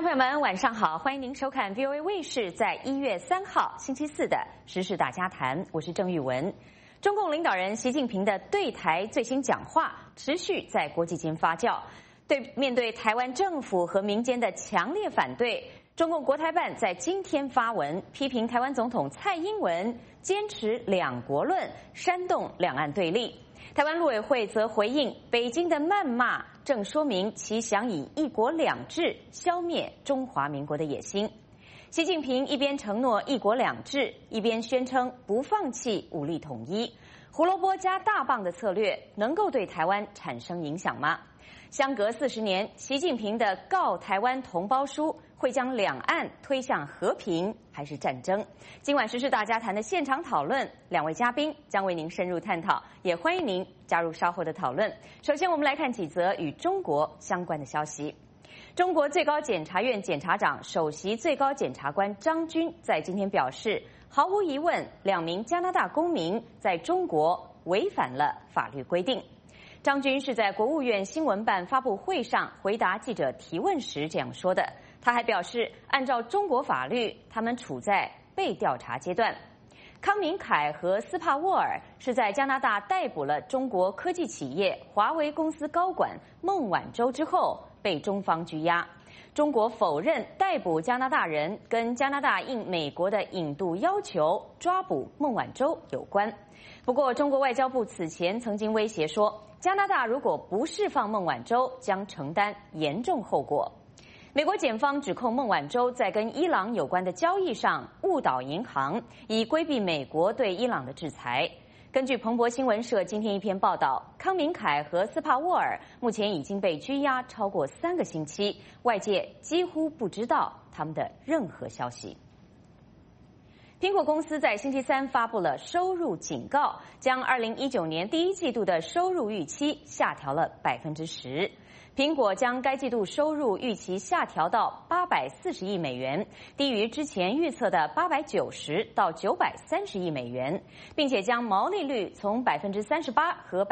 朋友们，晚上好！欢迎您收看 VOA 卫视在1月3号星期四的时事大家谈，我是郑玉文。中共领导人习近平的对台最新讲话持续在国际间发酵。面对台湾政府和民间的强烈反对，中共国台办在今天发文批评台湾总统蔡英文坚持两国论，煽动两岸对立。台湾陆委会则回应，北京的谩骂正说明其想以一国两制消灭中华民国的野心。习近平一边承诺一国两制，一边宣称不放弃武力统一。胡萝卜加大棒的策略能够对台湾产生影响吗？相隔40年，习近平的告台湾同胞书会将两岸推向和平还是战争？今晚时事大家谈的现场讨论，两位嘉宾将为您深入探讨，也欢迎您加入稍后的讨论。首先，我们来看几则与中国相关的消息。中国最高检察院检察长、首席最高检察官张军在今天表示，毫无疑问，2名加拿大公民在中国违反了法律规定。张军是在国务院新闻办发布会上回答记者提问时这样说的。他还表示，按照中国法律，他们处在被调查阶段。康明凯和斯帕沃尔是在加拿大逮捕了中国科技企业华为公司高管孟晚舟之后，被中方拘押。中国否认逮捕加拿大人跟加拿大应美国的引渡要求抓捕孟晚舟有关。不过，中国外交部此前曾经威胁说，加拿大如果不释放孟晚舟，将承担严重后果。美国检方指控孟晚舟在跟伊朗有关的交易上误导银行，以规避美国对伊朗的制裁。根据彭博新闻社今天一篇报道，康明凯和斯帕沃尔目前已经被拘押超过3个星期，外界几乎不知道他们的任何消息。苹果公司在星期3发布了收入警告，将2019年第一季度的收入预期下调了10%。苹果将该季度收入预期下调到840亿美元，低于之前预测的890到930亿美元，并且将毛利率从38%和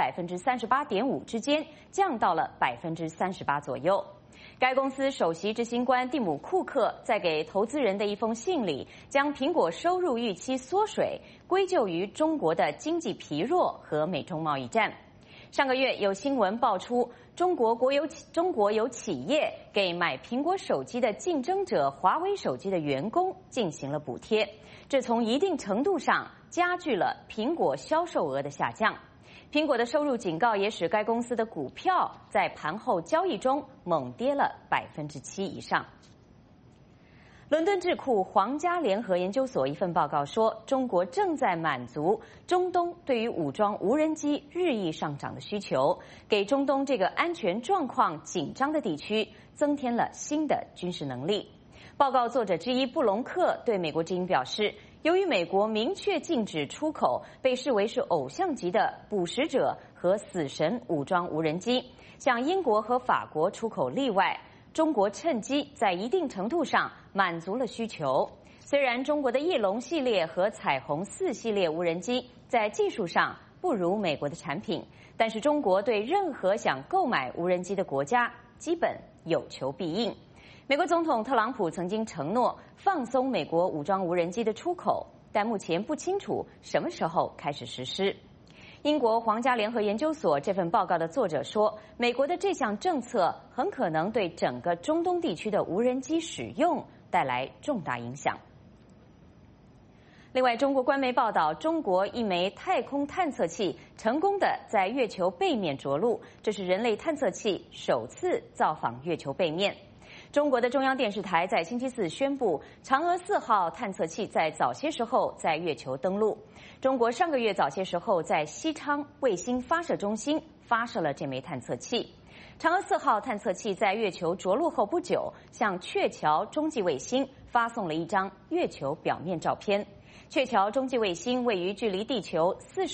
38.5%之间降到了38%左右。该公司首席执行官蒂姆·库克在给投资人的一封信里，将苹果收入预期缩水归咎于中国的经济疲弱和美中贸易战。上个月有新闻爆出，中国有企业给买苹果手机的竞争者华为手机的员工进行了补贴，这从一定程度上加剧了苹果销售额的下降。苹果的收入警告也使该公司的股票在盘后交易中猛跌了7%以上。伦敦智库皇家联合研究所一份报告说，中国正在满足中东对于武装无人机日益上涨的需求，给中东这个安全状况紧张的地区增添了新的军事能力。报告作者之一布隆克对美国之音表示，由于美国明确禁止出口被视为是偶像级的捕食者和死神武装无人机，像英国和法国出口例外，中国趁机在一定程度上满足了需求。虽然中国的翼龙系列和彩虹4系列无人机在技术上不如美国的产品，但是中国对任何想购买无人机的国家基本有求必应。美国总统特朗普曾经承诺放松美国武装无人机的出口，但目前不清楚什么时候开始实施。英国皇家联合研究所这份报告的作者说，美国的这项政策很可能对整个中东地区的无人机使用带来重大影响。另外，中国官媒报道，中国一枚太空探测器成功地在月球背面着陆，这是人类探测器首次造访月球背面。中国的中央电视台在星期4宣布，嫦娥4号探测器在早些时候在月球登陆。中国上个月早些时候在西昌卫星发射中心发射了这枚探测器。嫦娥4号探测器在月球着陆后不久，向鹊桥中继卫星发送了一张月球表面照片。鹊桥中继卫星位于距离地球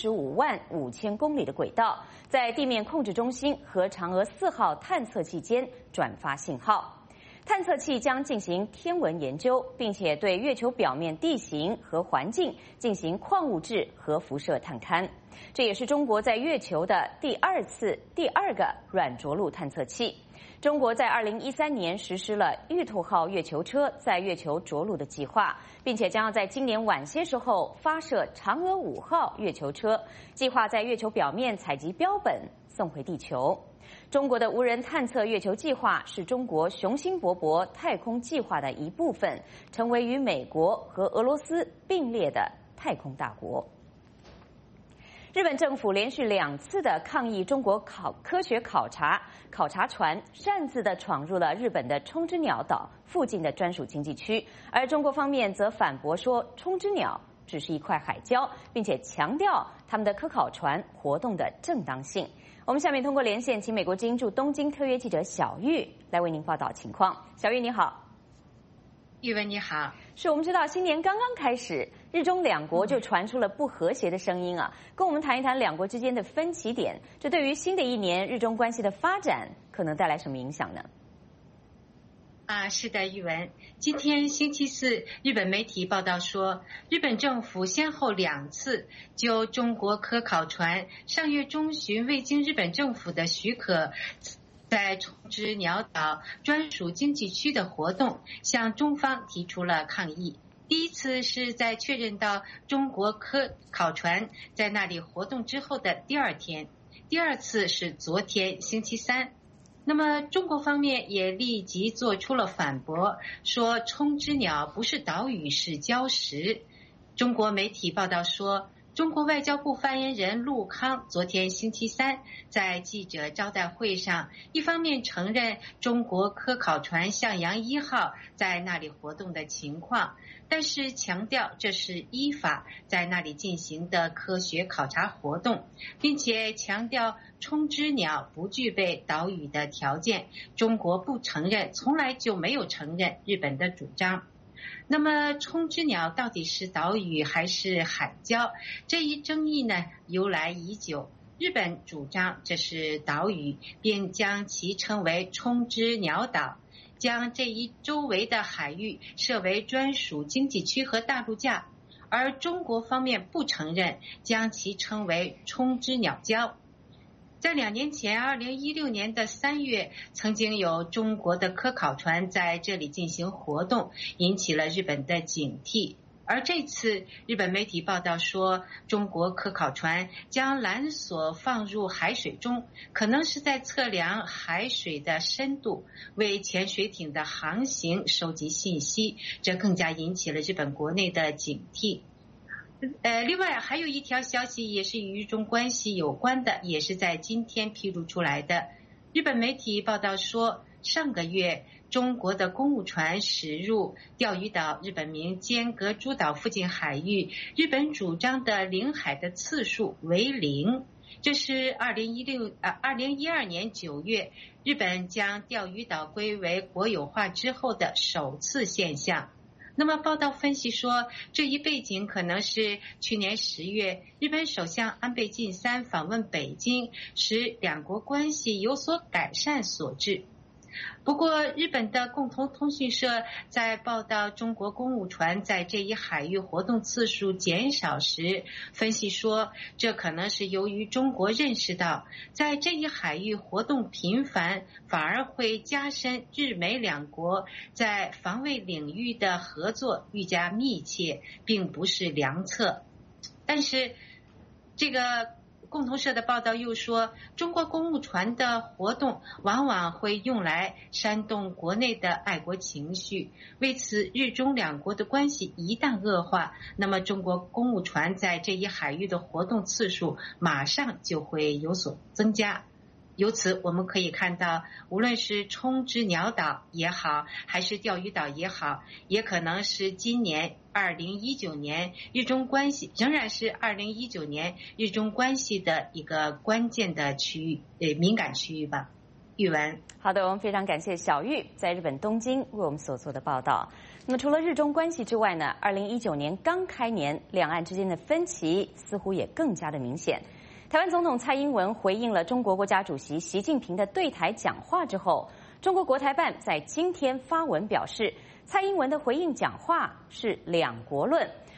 455000公里的轨道，在地面控制中心和嫦娥4号探测器间转发信号。探测器将进行天文研究，并且对月球表面地形和环境进行矿物质和辐射探勘。这也是中国在月球的第二个软着陆探测器。 中国在2013年实施了玉兔号月球车在月球着陆的计划，并且将要在今年晚些时候发射嫦娥5号月球车，计划在月球表面采集标本送回地球。中国的无人探测月球计划是中国雄心勃勃太空计划的一部分，成为与美国和俄罗斯并列的太空大国。日本政府连续2次的抗议中国科学考察船擅自的闯入了日本的冲之鸟岛附近的专属经济区，而中国方面则反驳说冲之鸟只是一块海礁，并且强调他们的科考船活动的正当性。我们下面通过连线，请美国之音驻东京特约记者小玉来为您报道情况。小玉你好。 玉文你好。 是我们知道新年刚刚开始，日中两国就传出了不和谐的声音啊，跟我们谈一谈两国之间的分歧点，这对于新的一年日中关系的发展可能带来什么影响呢？ 是的，玉文。今天星期四，日本媒体报道说，日本政府先后2次就中国科考船上月中旬未经日本政府的许可，在冲之鸟岛专属经济区的活动向中方提出了抗议。第一次是在确认到中国科考船在那里活动之后的第2天，第2次是昨天星期三。那么中国方面也立即做出了反驳，说冲之鸟不是岛屿，是礁石。中国媒体报道说，中国外交部发言人陆康昨天星期三在记者招待会上，一方面承认中国科考船向阳1号在那里活动的情况，但是强调这是依法在那里进行的科学考察活动，并且强调冲之鸟不具备岛屿的条件，中国不承认，从来就没有承认日本的主张。那么冲之鸟到底是岛屿还是海礁，这一争议呢由来已久。日本主张这是岛屿，并将其称为冲之鸟岛，将这一周围的海域设为专属经济区和大陆架，而中国方面不承认，将其称为冲之鸟礁。在2年前2016年的3月，曾经有中国的科考船在这里进行活动，引起了日本的警惕。而这次日本媒体报道说，中国科考船将缆索放入海水中，可能是在测量海水的深度，为潜水艇的航行收集信息，这更加引起了日本国内的警惕。另外还有一条消息也是与日中关系有关的，也是在今天披露出来的。日本媒体报道说，上个月中国的公务船驶入钓鱼岛日本名尖阁诸岛附近海域，日本主张的领海的次数为0。这是2012年9月日本将钓鱼岛归为国有化之后的首次现象。那么报道分析说，这一背景可能是去年10月日本首相安倍晋三访问北京，使两国关系有所改善所致。不过日本的共同通讯社在报道中国公务船在这一海域活动次数减少时，分析说，这可能是由于中国认识到在这一海域活动频繁反而会加深日美两国在防卫领域的合作愈加密切，并不是良策。但是这个共同社的报道又说，中国公务船的活动往往会用来煽动国内的爱国情绪，为此日中两国的关系一旦恶化，那么中国公务船在这一海域的活动次数马上就会有所增加。由此我们可以看到，无论是冲之鸟岛也好，还是钓鱼岛也好，也可能是今年2019年日中关系，仍然是2019年日中关系的一个关键的区域，敏感区域吧。玉文。 好的，我们非常感谢小玉在日本东京为我们所做的报道。那么除了日中关系之外呢，2019年刚开年，两岸之间的分歧似乎也更加的明显。台湾总统蔡英文回应了中国国家主席习近平的对台讲话之后，中国国台办在今天发文表示，蔡英文的回应讲话是两国论，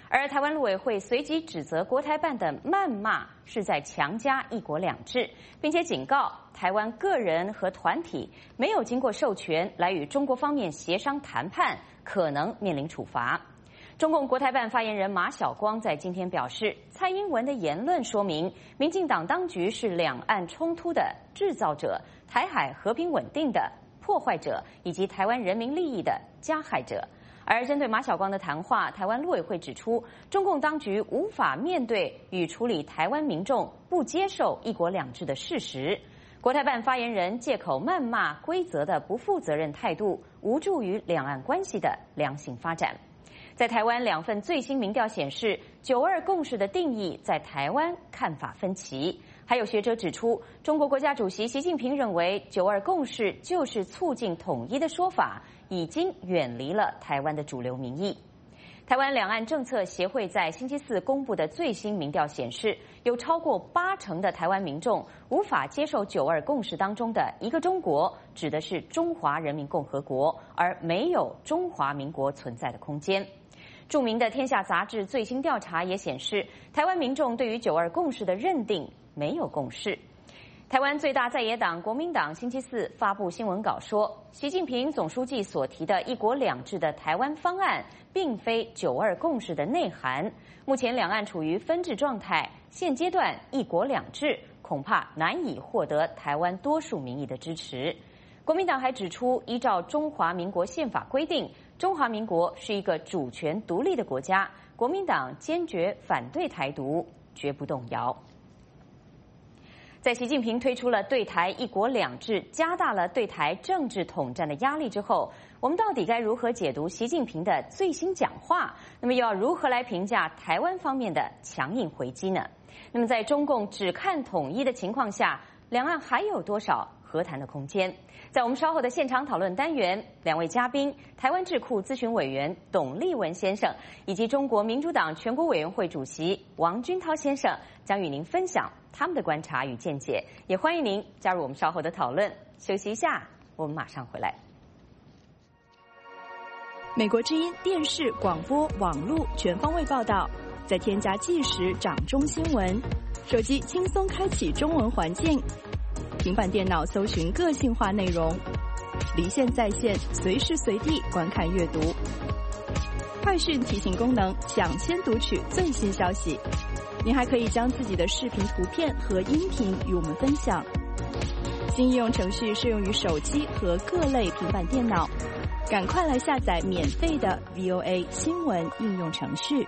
而台湾陆委会随即指责国台办的谩骂是在强加一国两制，并且警告台湾个人和团体没有经过授权来与中国方面协商谈判，可能面临处罚。中共国台办发言人马晓光在今天表示，蔡英文的言论说明，民进党当局是两岸冲突的制造者、台海和平稳定的破坏者以及台湾人民利益的加害者。而针对马晓光的谈话，台湾陆委会指出，中共当局无法面对与处理台湾民众不接受一国两制的事实。国台办发言人借口谩骂规则的不负责任态度，无助于两岸关系的良性发展。在台湾2份最新民调显示，9·2共识的定义在台湾看法分歧。还有学者指出，中国国家主席习近平认为9·2共识就是促进统一的说法，已经远离了台湾的主流民意。台湾两岸政策协会在星期四公布的最新民调显示，有超过80%的台湾民众无法接受9·2共识当中的一个中国指的是中华人民共和国，而没有中华民国存在的空间。著名的《天下》杂志最新调查也显示，台湾民众对于9·2共识的认定没有共识。台湾最大在野党国民党星期四发布新闻稿说，习近平总书记所提的一国两制的台湾方案，并非9·2共识的内涵。目前两岸处于分治状态，现阶段一国两制恐怕难以获得台湾多数民意的支持。国民党还指出，依照中华民国宪法规定，中华民国是一个主权独立的国家，国民党坚决反对台独，绝不动摇。在习近平推出了对台一国两制，加大了对台政治统战的压力之后，我们到底该如何解读习近平的最新讲话？那么又要如何来评价台湾方面的强硬回击呢？那么在中共只看统一的情况下，两岸还有多少和谈的空间？在我们稍后的现场讨论单元，2位嘉宾，台湾智库咨询委员董立文先生，以及中国民主党全国委员会主席王军涛先生，将与您分享他们的观察与见解。也欢迎您加入我们稍后的讨论。休息一下，我们马上回来。 美国之音电视、广播、网络全方位报道，再添加即时掌中新闻，手机轻松开启中文环境。平板电脑搜寻个性化内容，离线在线，随时随地观看阅读。快讯提醒功能，抢先读取最新消息。您还可以将自己的视频、图片和音频与我们分享。新应用程序适用于手机和各类平板电脑，赶快来下载免费的 VOA 新闻应用程序。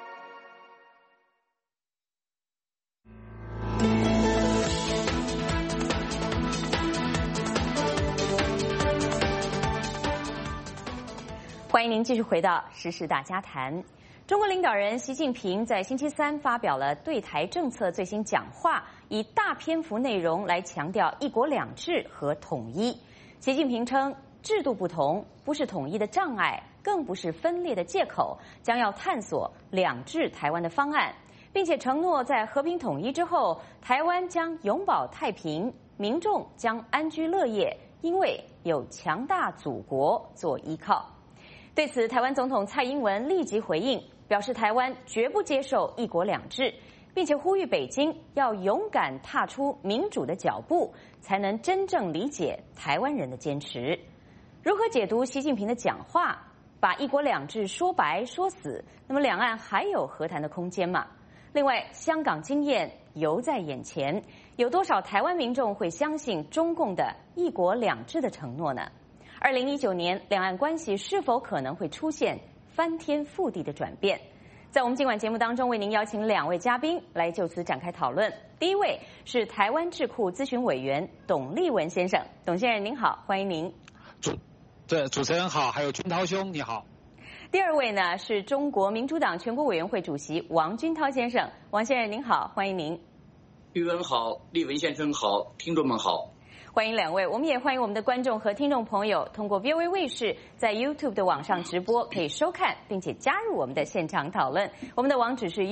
欢迎您继续回到时事大家谈。中国领导人习近平在星期三发表了对台政策最新讲话，以大篇幅内容来强调一国两制和统一。习近平称，制度不同不是统一的障碍，更不是分裂的借口，将要探索两制台湾的方案，并且承诺在和平统一之后，台湾将永保太平，民众将安居乐业，因为有强大祖国做依靠。对此，台湾总统蔡英文立即回应，表示台湾绝不接受一国两制，并且呼吁北京要勇敢踏出民主的脚步，才能真正理解台湾人的坚持。如何解读习近平的讲话？把一国两制说白说死，那么两岸还有和谈的空间吗？另外，香港经验犹在眼前，有多少台湾民众会相信中共的一国两制的承诺呢？2019年，两岸关系是否可能会出现翻天覆地的转变？在我们今晚节目当中，为您邀请2位嘉宾来就此展开讨论。第一位是台湾智库咨询委员董立文先生，董先生您好，欢迎您。 主持人好，还有军涛兄你好。 第二位呢是中国民主党全国委员会主席王军涛先生，王先生您好，欢迎您。 玉文好，立文先生好，听众们好。 欢迎两位，我们也欢迎我们的观众和听众朋友通过 VOA 卫视在 YouTube 的网上直播可以收看，并且加入我们的现场讨论。我们的网址是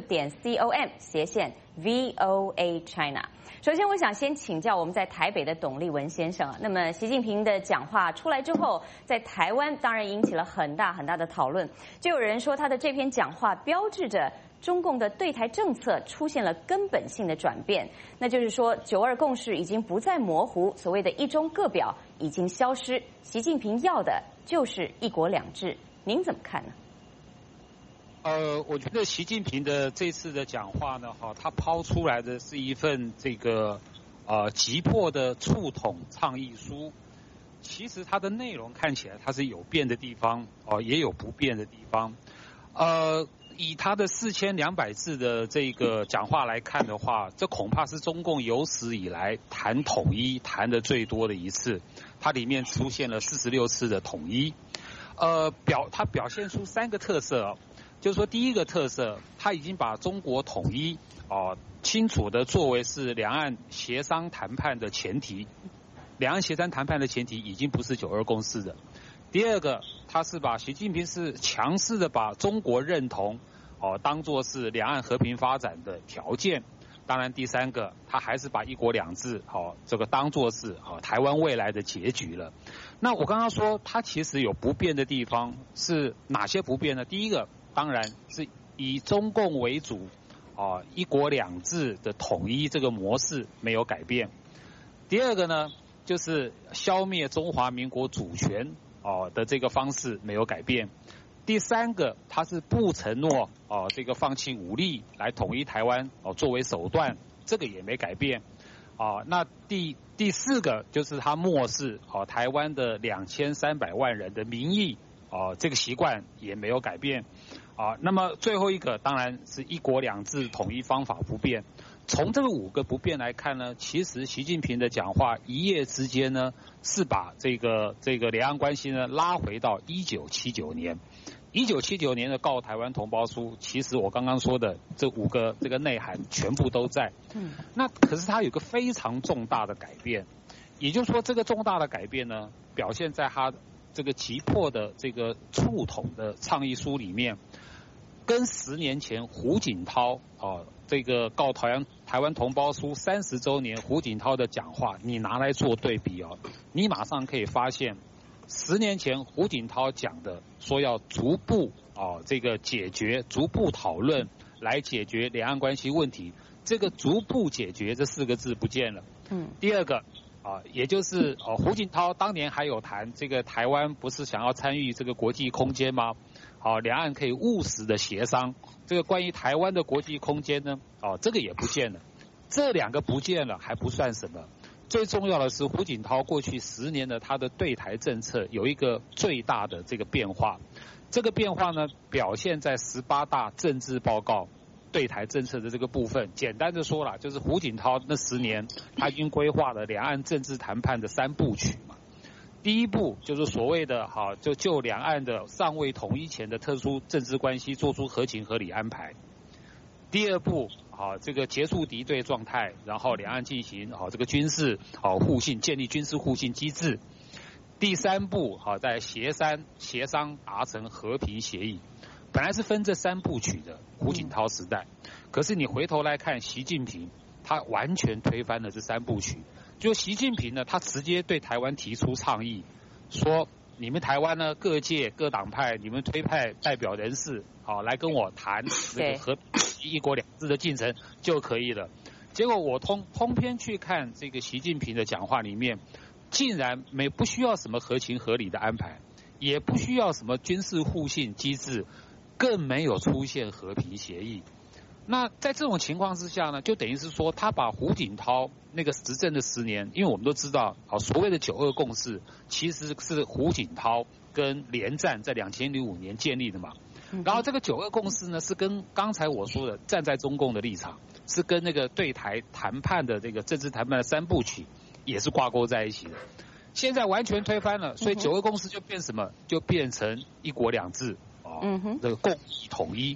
youtube.com/VOA China。首先，我想先请教我们在台北的董立文先生啊。那么，习近平的讲话出来之后，在台湾当然引起了很大的讨论。就有人说，他的这篇讲话标志着中共的对台政策出现了根本性的转变，那就是说，9·2共识已经不再模糊，所谓的一中各表已经消失，习近平要的就是一国两制。您怎么看呢？ 我觉得习近平的这次的讲话呢，他抛出来的是一份这个急迫的促统倡议书。其实它的内容看起来它是有变的地方，也有不变的地方。以他的4200字的这个讲话来看的话，这恐怕是中共有史以来谈统一谈的最多的一次。它里面出现了46次的统一。它表现出3个特色。就是说，第一个特色，他已经把中国统一清楚的作为是两岸协商谈判的前提，两岸协商谈判的前提已经不是9·2共识的。第二个，他是把习近平是强势的把中国认同当作是两岸和平发展的条件。当然，第三个，他还是把一国两制这个当作是台湾未来的结局了。那我刚刚说，他其实有不变的地方是哪些不变呢？第一个，当然是以中共为主，一国两制的统一这个模式没有改变。第二个呢，就是消灭中华民国主权的这个方式没有改变。第三个，他是不承诺这个放弃武力来统一台湾作为手段，这个也没改变。那第四个就是他漠视台湾的2300万人的民意，这个习惯也没有改变。那么最后一个当然是一国两制统一方法不变。从这个5个不变来看呢，其实习近平的讲话一夜之间呢，是把这个两岸关系呢拉回到1979年。1979年的告台湾同胞书，其实我刚刚说的这5个这个内涵全部都在。那可是它有个非常重大的改变，也就是说这个重大的改变呢，表现在它这个急迫的这个促统的倡议书里面，跟10年前胡锦涛这个告台湾同胞书30周年胡锦涛的讲话，你拿来做对比你马上可以发现，10年前胡锦涛讲的说要逐步这个解决、逐步讨论来解决两岸关系问题，这个逐步解决这4个字不见了。第二个也就是胡锦涛当年还有谈这个台湾不是想要参与这个国际空间吗？两岸可以务实的协商。这个关于台湾的国际空间呢，这个也不见了。这2个不见了还不算什么，最重要的是胡锦涛过去10年的他的对台政策有一个最大的这个变化。这个变化呢，表现在18大政治报告对台政策的这个部分。简单的说啦，就是胡锦涛那10年他已经规划了两岸政治谈判的3部曲嘛。第一步就是所谓的就两岸的尚未统一前的特殊政治关系做出合情合理安排。第二步这个结束敌对状态，然后两岸进行这个军事互信，建立军事互信机制。第3步在协商达成和平协议。本来是分这3部曲的胡锦涛时代，可是你回头来看习近平，他完全推翻了这3部曲。就习近平呢，他直接对台湾提出倡议，说你们台湾呢各界各党派，你们推派代表人士来跟我谈这个和一国两制的进程就可以了。结果我通篇去看这个习近平的讲话里面，竟然不需要什么合情合理的安排，也不需要什么军事互信机制，更没有出现和平协议。那在这种情况之下呢，就等于是说他把胡锦涛那个执政的10年，因为我们都知道所谓的9·2共识其实是胡锦涛跟连战在2005年建立的嘛。然后这个9·2共识呢，是跟刚才我说的站在中共的立场，是跟那个对台谈判的这个政治谈判的3部曲也是挂钩在一起的。现在完全推翻了，所以9·2共识就变什么？就变成一国两制这个共统一。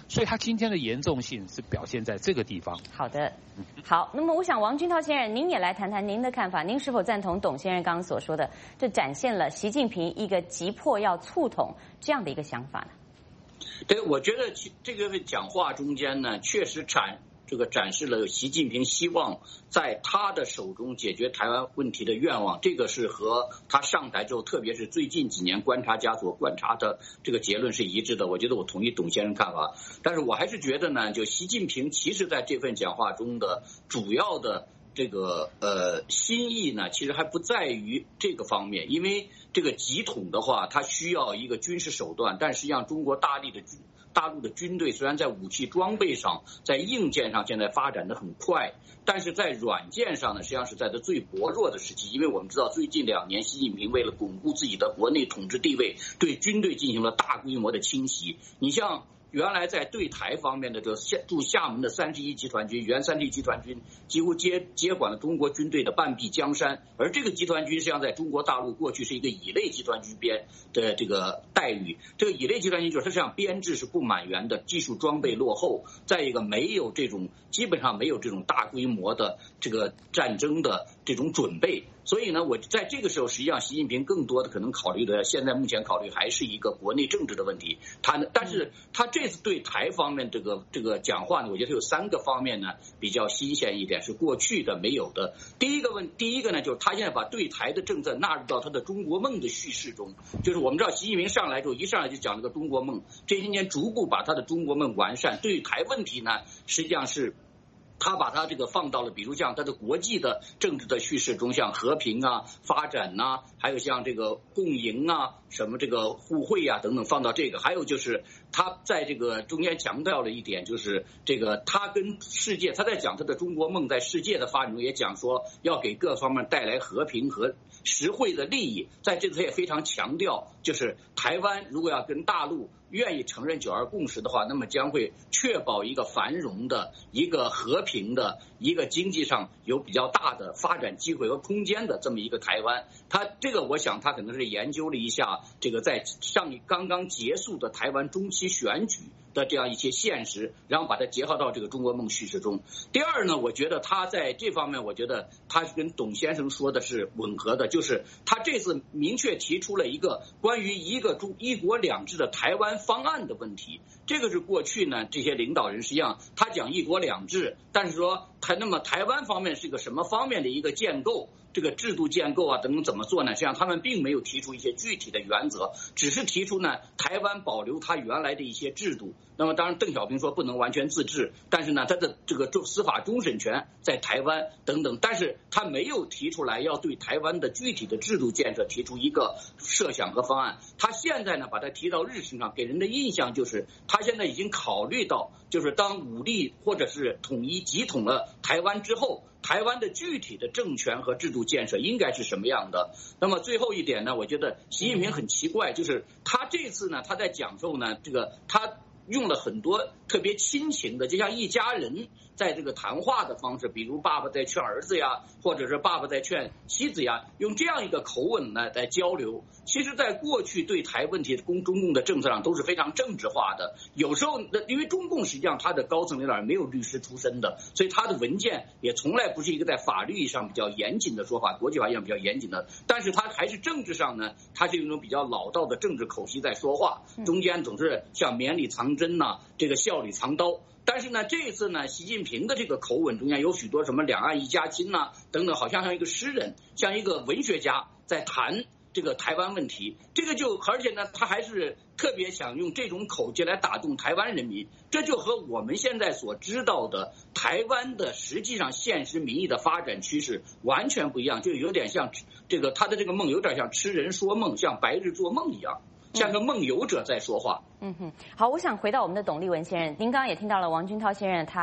所以他今天的严重性是表现在这个地方。 好的，好，那么我想王军涛先生，您也来谈谈您的看法，您是否赞同董先生刚刚所说的，这展现了习近平一个急迫要促统这样的一个想法呢？ 对，我觉得这个讲话中间呢，确实展示了习近平希望在他的手中解决台湾问题的愿望，这个是和他上台之后，特别是最近几年观察家所观察的这个结论是一致的。我觉得我同意董先生看法，但是我还是觉得呢，就习近平其实在这份讲话中的主要的这个心意呢，其实还不在于这个方面，因为这个急统的话，它需要一个军事手段，但实际上中国大陆的军队虽然在武器装备上，在硬件上现在发展的很快，但是在软件上呢，实际上是在它最薄弱的时期。因为我们知道最近2年，习近平为了巩固自己的国内统治地位，对军队进行了大规模的清洗。你像原来在对台方面的这驻厦门的31集团军，原31集团军几乎接管了中国军队的半壁江山，而这个集团军实际上在中国大陆过去是一个乙类集团军边的这个待遇。这个乙类集团军就是它实际上编制是不满员的，技术装备落后，再一个基本上没有这种大规模的这个战争的这种准备。所以呢，我在这个时候，实际上习近平更多的可能考虑的，现在目前考虑还是一个国内政治的问题。但是他这次对台方面这个讲话呢，我觉得有3个方面呢比较新鲜一点，是过去的没有的。第一个呢，就是他现在把对台的政策纳入到他的中国梦的叙事中。就是我们知道习近平上来之后，一上来就讲了个中国梦，这些年逐步把他的中国梦完善。对于台问题呢，实际上是他把他这个放到了，比如像他的国际的政治的叙事中，像和平啊、发展呐，还有像这个共赢啊、什么这个互惠啊等等，放到这个。还有就是他在这个中间强调了一点，就是这个他跟世界，他在讲他的中国梦在世界的发展中也讲说要给各方面带来和平和实惠的利益。在这次也非常强调，就是台湾如果要跟大陆愿意承认9·2共识的话，那么将会确保一个繁荣的、一个和平的、一个经济上有比较大的发展机会和空间的这么一个台湾。他这个我想他可能是研究了一下这个在刚刚结束的台湾中期选举的这样一些现实，然后把它结合到这个中国梦叙事中。第二呢，我觉得他在这方面，我觉得他是跟董先生说的是吻合的，就是他这次明确提出了一个关于一国两制的台湾方案的问题。这个是过去呢这些领导人实际上他讲1国2制，但是说那么台湾方面是个什么方面的一个建构，这个制度建构啊等等怎么做呢？实际上他们并没有提出一些具体的原则，只是提出呢台湾保留它原来的一些制度。那么当然邓小平说不能完全自治，但是呢他的这个司法终审权在台湾等等，但是他没有提出来要对台湾的具体的制度建设提出一个设想和方案。他现在呢把它提到日程上，给人的印象就是他现在已经考虑到，就是当武力或者是统一集统了台湾之后，台湾的具体的政权和制度建设应该是什么样的。那么最后一点呢，我觉得习近平很奇怪，就是他这次呢他在讲授呢这个他用了很多特别亲情的，就像一家人在这个谈话的方式，比如爸爸在劝儿子呀，或者是爸爸在劝妻子呀，用这样一个口吻呢在交流。其实在过去对台问题中共的政策上都是非常政治化的，有时候因为中共实际上他的高层领导人没有律师出身的，所以他的文件也从来不是一个在法律上比较严谨的说法，国际法上比较严谨的，但是他还是政治上呢，他是用一种比较老道的政治口气在说话，中间总是像绵里藏针呐，这个笑里藏刀。但是呢，这一次呢，习近平的这个口吻中间有许多什么两岸一家亲呐等等，好像一个诗人，像一个文学家在谈这个台湾问题。这个而且呢，他还是特别想用这种口气来打动台湾人民，这就和我们现在所知道的台湾的实际上现实民意的发展趋势完全不一样，就有点像这个他的这个梦有点像痴人说梦，像白日做梦一样，像个梦游者在说话。 好，我想回到我们的董立文先生，您刚刚也听到了王军涛先生他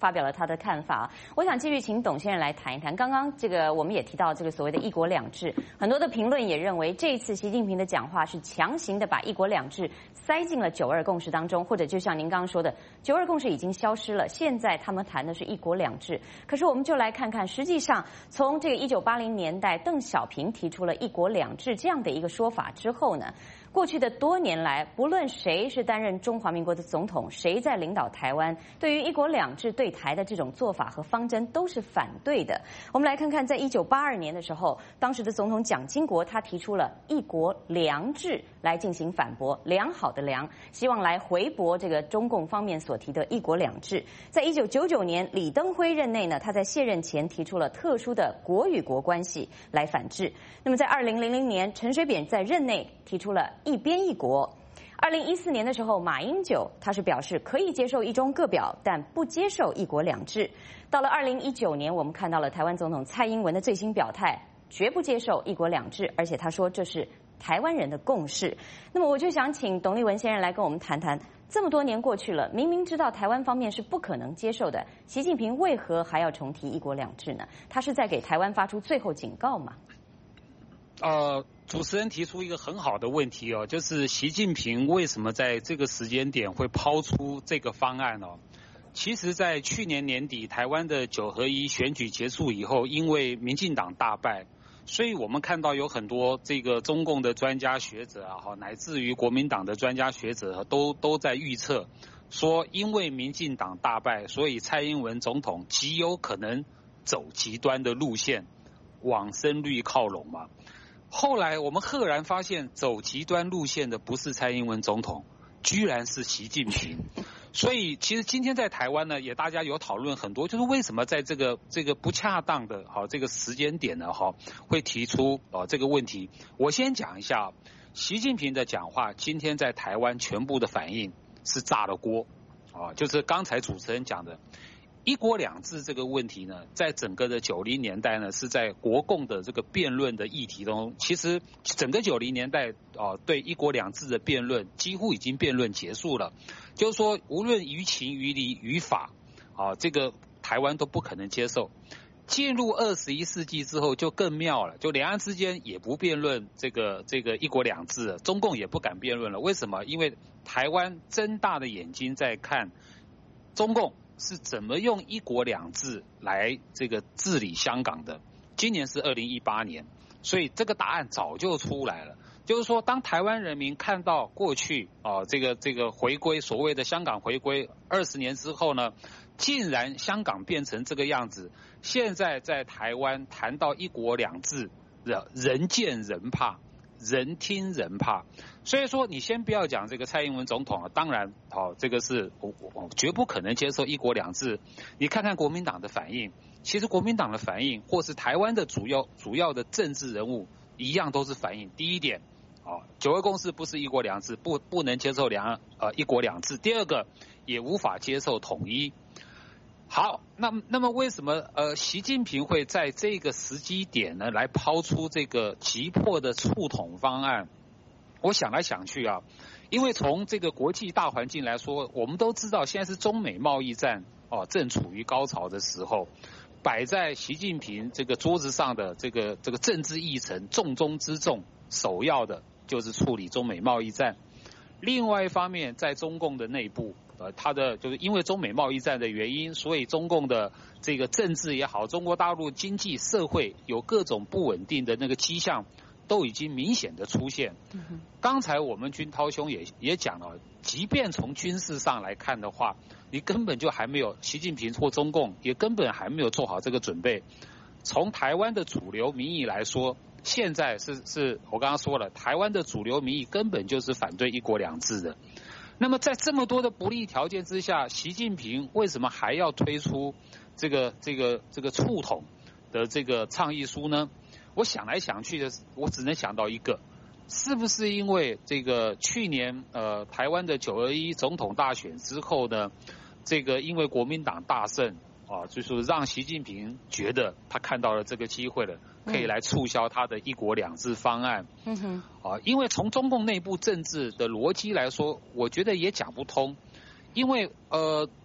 发表了他的看法。我想继续请董先生来谈一谈。刚刚这个我们也提到这个所谓的一国两制，很多的评论也认为这一次习近平的讲话是强行的把一国两制塞进了9·2共识当中，或者就像您刚刚说的，9·2共识已经消失了，现在他们谈的是一国两制。可是我们就来看看，实际上从这个1980年代邓小平提出了一国两制这样的一个说法之后呢，过去的多年来，不论谁是担任中华民国的总统，谁在领导台湾，对于一国两制对台的这种做法和方针都是反对的。我们来看看，在1982年的时候，当时的总统蒋经国他提出了一国良制来进行反驳，良好的良，希望来回驳这个中共方面所提的一国两制。在1999年李登辉任内呢，他在卸任前提出了特殊的国与国关系来反制。那么在2000年，陈水扁在任内提出了一边一国。2014年的时候，马英九他是表示可以接受一中各表，但不接受一国两制。到了2019年，我们看到了台湾总统蔡英文的最新表态，绝不接受一国两制，而且他说这是台湾人的共识。那么我就想请董立文先生来跟我们谈谈，这么多年过去了，明明知道台湾方面是不可能接受的，习近平为何还要重提一国两制呢？他是在给台湾发出最后警告吗？ 主持人提出一个很好的问题哦，就是习近平为什么在这个时间点会抛出这个方案哦？其实，在去年年底台湾的9合1选举结束以后，因为民进党大败，所以我们看到有很多这个中共的专家学者啊，乃至于国民党的专家学者都在预测说，因为民进党大败，所以蔡英文总统极有可能走极端的路线，往深绿靠拢嘛。后来我们赫然发现，走极端路线的不是蔡英文总统，居然是习近平。所以其实今天在台湾呢，也大家有讨论很多，就是为什么在这个不恰当的这个时间点呢会提出这个问题。我先讲一下，习近平的讲话今天在台湾全部的反应是炸了锅就是刚才主持人讲的。一国两制这个问题呢，在整个的90年代呢，是在国共的这个辩论的议题中，其实整个90年代对一国两制的辩论几乎已经辩论结束了。就是说，无论于情于理于法这个台湾都不可能接受。进入21世纪之后就更妙了，就两岸之间也不辩论这个一国两制了，中共也不敢辩论了。为什么？因为台湾睁大的眼睛在看中共是怎么用一国两制来这个治理香港的。今年是2018年，所以这个答案早就出来了。就是说，当台湾人民看到过去这个回归，所谓的香港回归20年之后呢，竟然香港变成这个样子，现在在台湾谈到一国两制，人见人怕，人听人怕。所以说，你先不要讲这个蔡英文总统当然这个是我绝不可能接受一国两制。你看看国民党的反应，其实国民党的反应，或是台湾的主要的政治人物一样都是反应。第一点，9·2共识不是一国两制，不能接受一国两制。第二个，也无法接受统一。好，那么为什么习近平会在这个时机点呢来抛出这个急迫的促统方案？我想来想去因为从这个国际大环境来说，我们都知道现在是中美贸易战正处于高潮的时候，摆在习近平这个桌子上的这个政治议程重中之重，首要的就是处理中美贸易战。另外一方面，在中共的内部他的就是因为中美贸易战的原因，所以中共的这个政治也好，中国大陆经济社会有各种不稳定的那个迹象都已经明显的出现。刚才我们军涛兄也讲了，即便从军事上来看的话，你根本就还没有，习近平或中共也根本还没有做好这个准备。从台湾的主流民意来说，现在是我刚刚说了，台湾的主流民意根本就是反对一国两制的。那么在这么多的不利条件之下，习近平为什么还要推出这个促统的这个倡议书呢？我想来想去的，我只能想到一个，是不是因为这个去年台湾的9·2总统大选之后呢，这个因为国民党大胜就是让习近平觉得他看到了这个机会了，可以来促销他的一国两制方案。因为从中共内部政治的逻辑来说，我觉得也讲不通。因为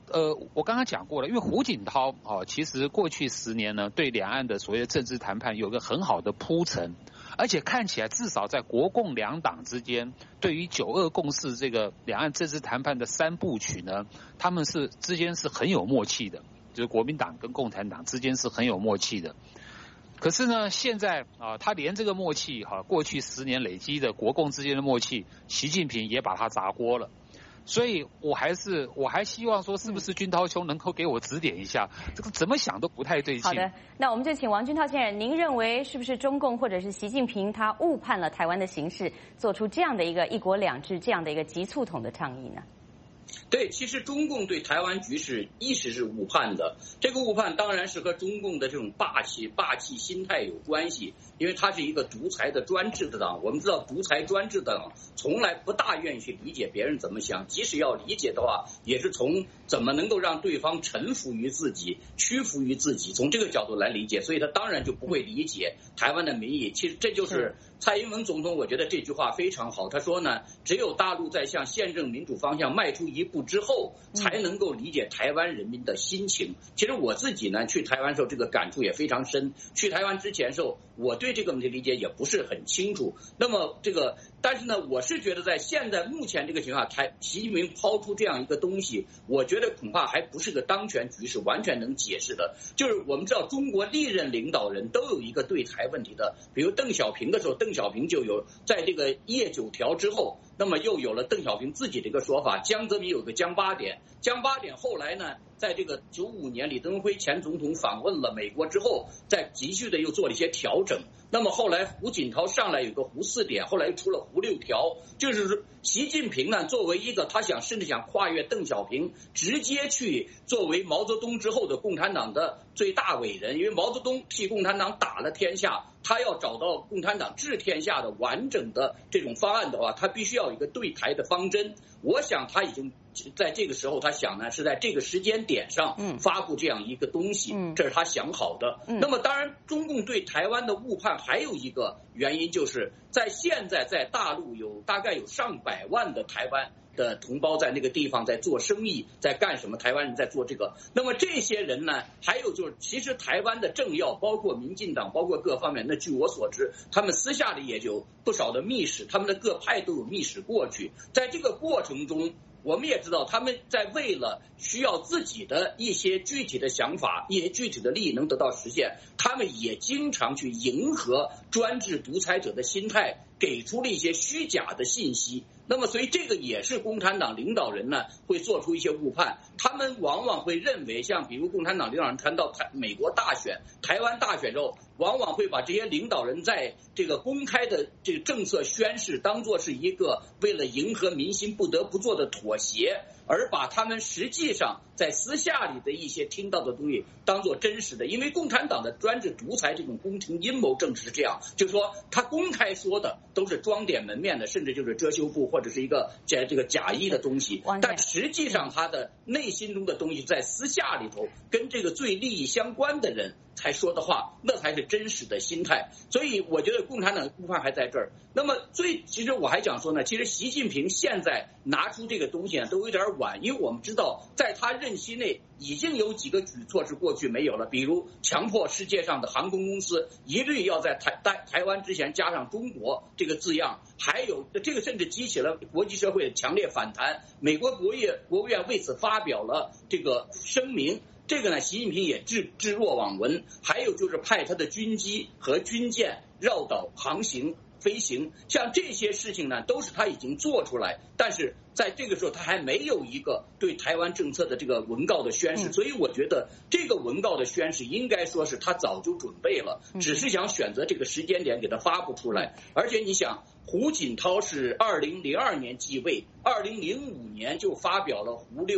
我刚刚讲过了，因为胡锦涛其实过去10年呢，对两岸的所谓的政治谈判有个很好的铺陈，而且看起来至少在国共两党之间，对于9·2共识这个两岸政治谈判的3部曲呢，他们之间是很有默契的，就是国民党跟共产党之间是很有默契的。可是呢，现在他连这个默契过去10年累积的国共之间的默契，习近平也把它砸锅了。所以我还希望说，是不是军涛兄能够给我指点一下，这个怎么想都不太对劲。 好的，那我们就请王军涛先生，您认为是不是中共或者是习近平他误判了台湾的形势，做出这样的一个一国两制这样的一个急促统的倡议呢？ 对，其实中共对台湾局势一直是误判的，这个误判当然是和中共的这种霸气心态有关系，因为它是一个独裁的专制的党。我们知道独裁专制的党从来不大愿意去理解别人怎么想，即使要理解的话，也是从怎么能够让对方臣服于自己、屈服于自己，从这个角度来理解，所以他当然就不会理解台湾的民意。其实这就是蔡英文总统，我觉得这句话非常好。他说呢，只有大陆在向宪政民主方向迈出一步之后，才能够理解台湾人民的心情。其实我自己呢，去台湾时候这个感触也非常深。去台湾之前时候，我对这个问题理解也不是很清楚。那么但是呢，我是觉得在现在目前这个情况下，习近平抛出这样一个东西，我觉得恐怕还不是个当权局势完全能解释的。就是我们知道，中国历任领导人都有一个对台问题的，比如邓小平的时候，邓小平就有在这个叶9条之后，那么又有了邓小平自己的一个说法，江泽民有个江8点，江8点后来呢，在这个95年李登辉前总统访问了美国之后，再继续的又做了一些调整。那么后来胡锦涛上来有个胡4点，后来又出了胡6条，就是说习近平呢作为一个他甚至想跨越邓小平，直接去作为毛泽东之后的共产党的最大伟人，因为毛泽东替共产党打了天下，他要找到共产党治天下的完整的这种方案的话，他必须要有一个对台的方针。我想他已经在这个时候，他想呢是在这个时间点上发布这样一个东西，这是他想好的。那么当然，中共对台湾的误判还有一个原因，就是在现在在大陆大概有上百万的台湾的同胞在那个地方在做生意，在干什么？台湾人在做这个。那么这些人呢，还有就是，其实台湾的政要，包括民进党，包括各方面，那据我所知，他们私下里也有不少的密使，他们的各派都有密使过去。在这个过程中，我们也知道，他们在为了需要自己的一些具体的想法、一些具体的利益能得到实现，他们也经常去迎合专制独裁者的心态，给出了一些虚假的信息。那么所以这个也是共产党领导人呢会做出一些误判，他们往往会认为，像比如共产党领导人谈到美国大选、台湾大选之后，往往会把这些领导人在这个公开的这个政策宣示当作是一个为了迎合民心不得不做的妥协，而把他们实际上在私下里的一些听到的东西当作真实的。因为共产党的专制独裁这种宫廷阴谋政治是这样，就是说他公开说的都是装点门面的，甚至就是遮羞布或者是一个这个假意的东西，但实际上他的内心中的东西在私下里头跟这个最利益相关的人才说的话，那才是真实的心态。所以我觉得共产党误判还在这儿。那么其实我还想说呢，其实习近平现在拿出这个东西呢都有点晚，因为我们知道在他任期内已经有几个举措是过去没有了，比如强迫世界上的航空公司一律要在台湾之前加上中国这个字样，还有这个甚至激起了国际社会的强烈反弹，美国国务院为此发表了这个声明。这个呢，习近平也置若罔闻。还有就是派他的军机和军舰绕岛飞行，像这些事情呢，都是他已经做出来，但是在这个时候他还没有一个对台湾政策的这个文告的宣示，所以我觉得这个文告的宣示应该说是他早就准备了，只是想选择这个时间点给他发布出来。而且你想，胡锦涛是2002年继位，2005年就发表了胡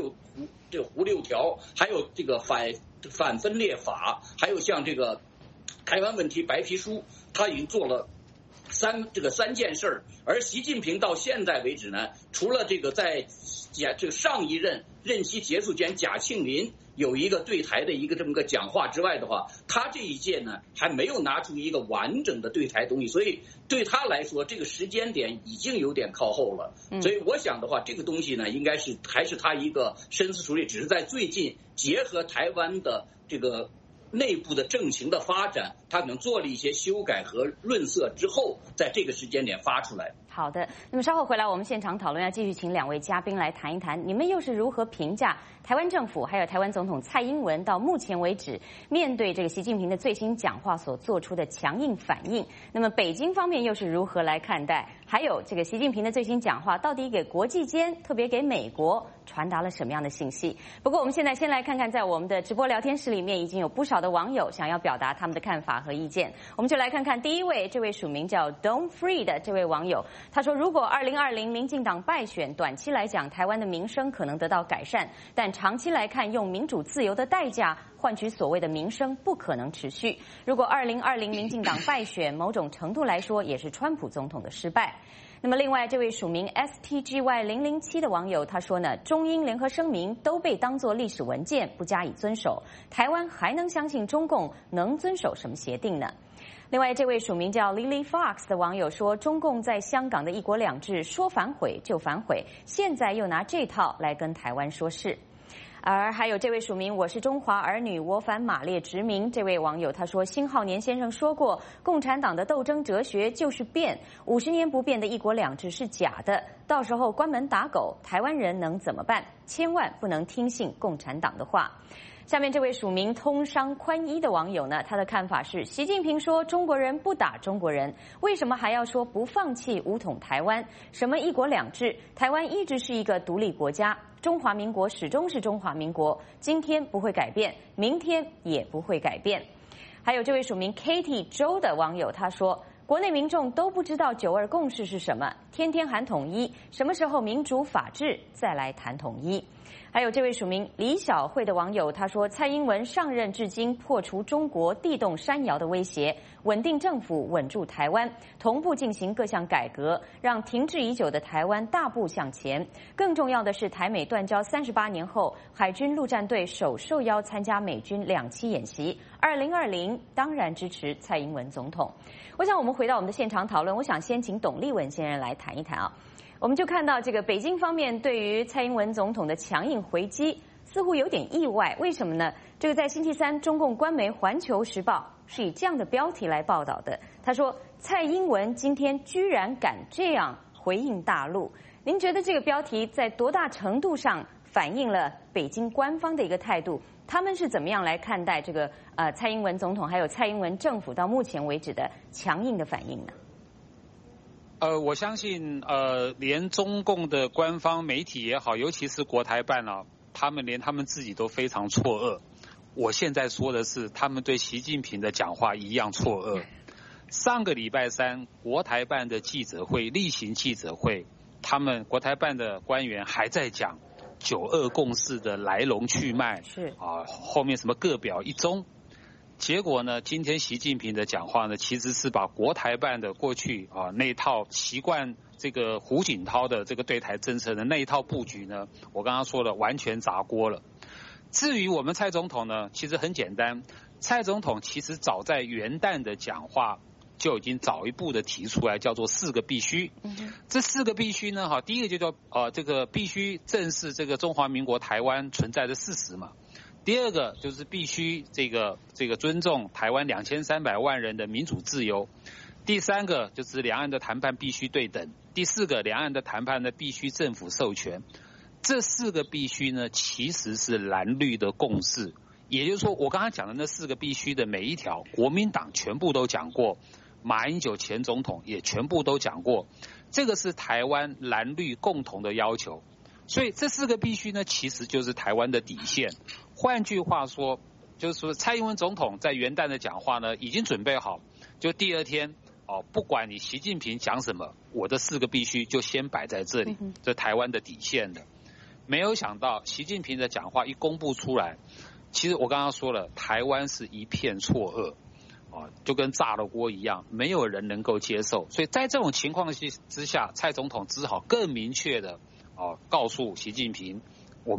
6条，还有这个反分裂法，还有像这个台湾问题白皮书，他已经做了三件事。而习近平到现在为止呢，除了这个在这个上一任任期结束前贾庆林有一个对台的一个这么个讲话之外的话，他这一届呢还没有拿出一个完整的对台东西，所以对他来说这个时间点已经有点靠后了。所以我想的话，这个东西呢应该是还是他一个深思熟虑，只是在最近结合台湾的这个内部的政情的发展，他可能做了一些修改和润色之后，在这个时间点发出来。 好的，那么稍后回来我们现场讨论，要继续请2位嘉宾来谈一谈，你们又是如何评价台湾政府还有台湾总统蔡英文到目前为止面对这个习近平的最新讲话所做出的强硬反应？那么北京方面又是如何来看待？还有这个习近平的最新讲话到底给国际间，特别给美国传达了什么样的信息？不过我们现在先来看看，在我们的直播聊天室里面已经有不少的网友想要表达他们的看法和意见，我们就来看看第一位，这位署名叫 Don't Free 的这位网友，他说，如果2020民进党败选，短期来讲台湾的民生可能得到改善，但长期来看用民主自由的代价换取所谓的民生不可能持续。如果2020民进党败选，某种程度来说也是川普总统的失败。那么另外这位署名 STGY007 的网友他说呢，中英联合声明都被当作历史文件不加以遵守，台湾还能相信中共能遵守什么协定呢？另外这位署名叫 Lily Fox 的网友说，中共在香港的一国两制说反悔就反悔，现在又拿这套来跟台湾说事。而还有这位署名我是中华儿女我反马列殖民这位网友他说，辛浩年先生说过，共产党的斗争哲学就是变，50年不变的一国两制是假的，到时候关门打狗，台湾人能怎么办？千万不能听信共产党的话。下面这位署名通商宽衣的网友呢，他的看法是，习近平说中国人不打中国人，为什么还要说不放弃武统台湾？什么一国两制？台湾一直是一个独立国家，中华民国始终是中华民国，今天不会改变，明天也不会改变。还有这位署名 Katie 周的网友他说，国内民众都不知道9·2共识是什么，天天喊统一，什么时候民主法治再来谈统一？还有这位署名李小慧的网友他说，蔡英文上任至今破除中国地动山摇的威胁，稳定政府，稳住台湾，同步进行各项改革，让停滞已久的台湾大步向前。更重要的是，台美断交38年后，海军陆战队首受邀参加美军2栖演习，2020当然支持蔡英文总统。我想我们回到我们的现场讨论，我想先请董立文先生来谈一谈啊。我们就看到这个北京方面对于蔡英文总统的强硬回击似乎有点意外，为什么呢？这个在星期三中共官媒《环球时报》是以这样的标题来报道的，他说蔡英文今天居然敢这样回应大陆。您觉得这个标题在多大程度上反映了北京官方的一个态度？他们是怎么样来看待这个蔡英文总统还有蔡英文政府到目前为止的强硬的反应呢？ 我相信连中共的官方媒体也好，尤其是国台办啊，他们连他们自己都非常错愕。我现在说的是，他们对习近平的讲话一样错愕。上个礼拜三，国台办的记者会，例行记者会，他们国台办的官员还在讲9·2共识的来龙去脉， 是啊，后面什么各表一中。结果呢，今天习近平的讲话呢，其实是把国台办的过去啊那套习惯这个胡锦涛的这个对台政策的那一套布局呢，我刚刚说了，完全砸锅了。至于我们蔡总统呢，其实很简单，蔡总统其实早在元旦的讲话就已经早一步的提出来，叫做4个必须。这4个必须呢，第一个就叫这个必须正视这个中华民国台湾存在的事实嘛。第二个就是必须这个尊重台湾2300万人的民主自由。第三个就是两岸的谈判必须对等。第4个，两岸的谈判呢必须政府授权。这4个必须呢，其实是蓝绿的共识。也就是说，我刚才讲的那4个必须的每一条，国民党全部都讲过，马英九前总统也全部都讲过，这个是台湾蓝绿共同的要求。所以这4个必须呢，其实就是台湾的底线。换句话说，就是说蔡英文总统在元旦的讲话呢，已经准备好，就第二天不管你习近平讲什么，我的4个必须就先摆在这里，这台湾的底线的。没有想到习近平的讲话一公布出来，其实我刚刚说了，台湾是一片错愕，就跟炸了锅一样，没有人能够接受。所以在这种情况之下，蔡总统只好更明确的告诉习近平，我们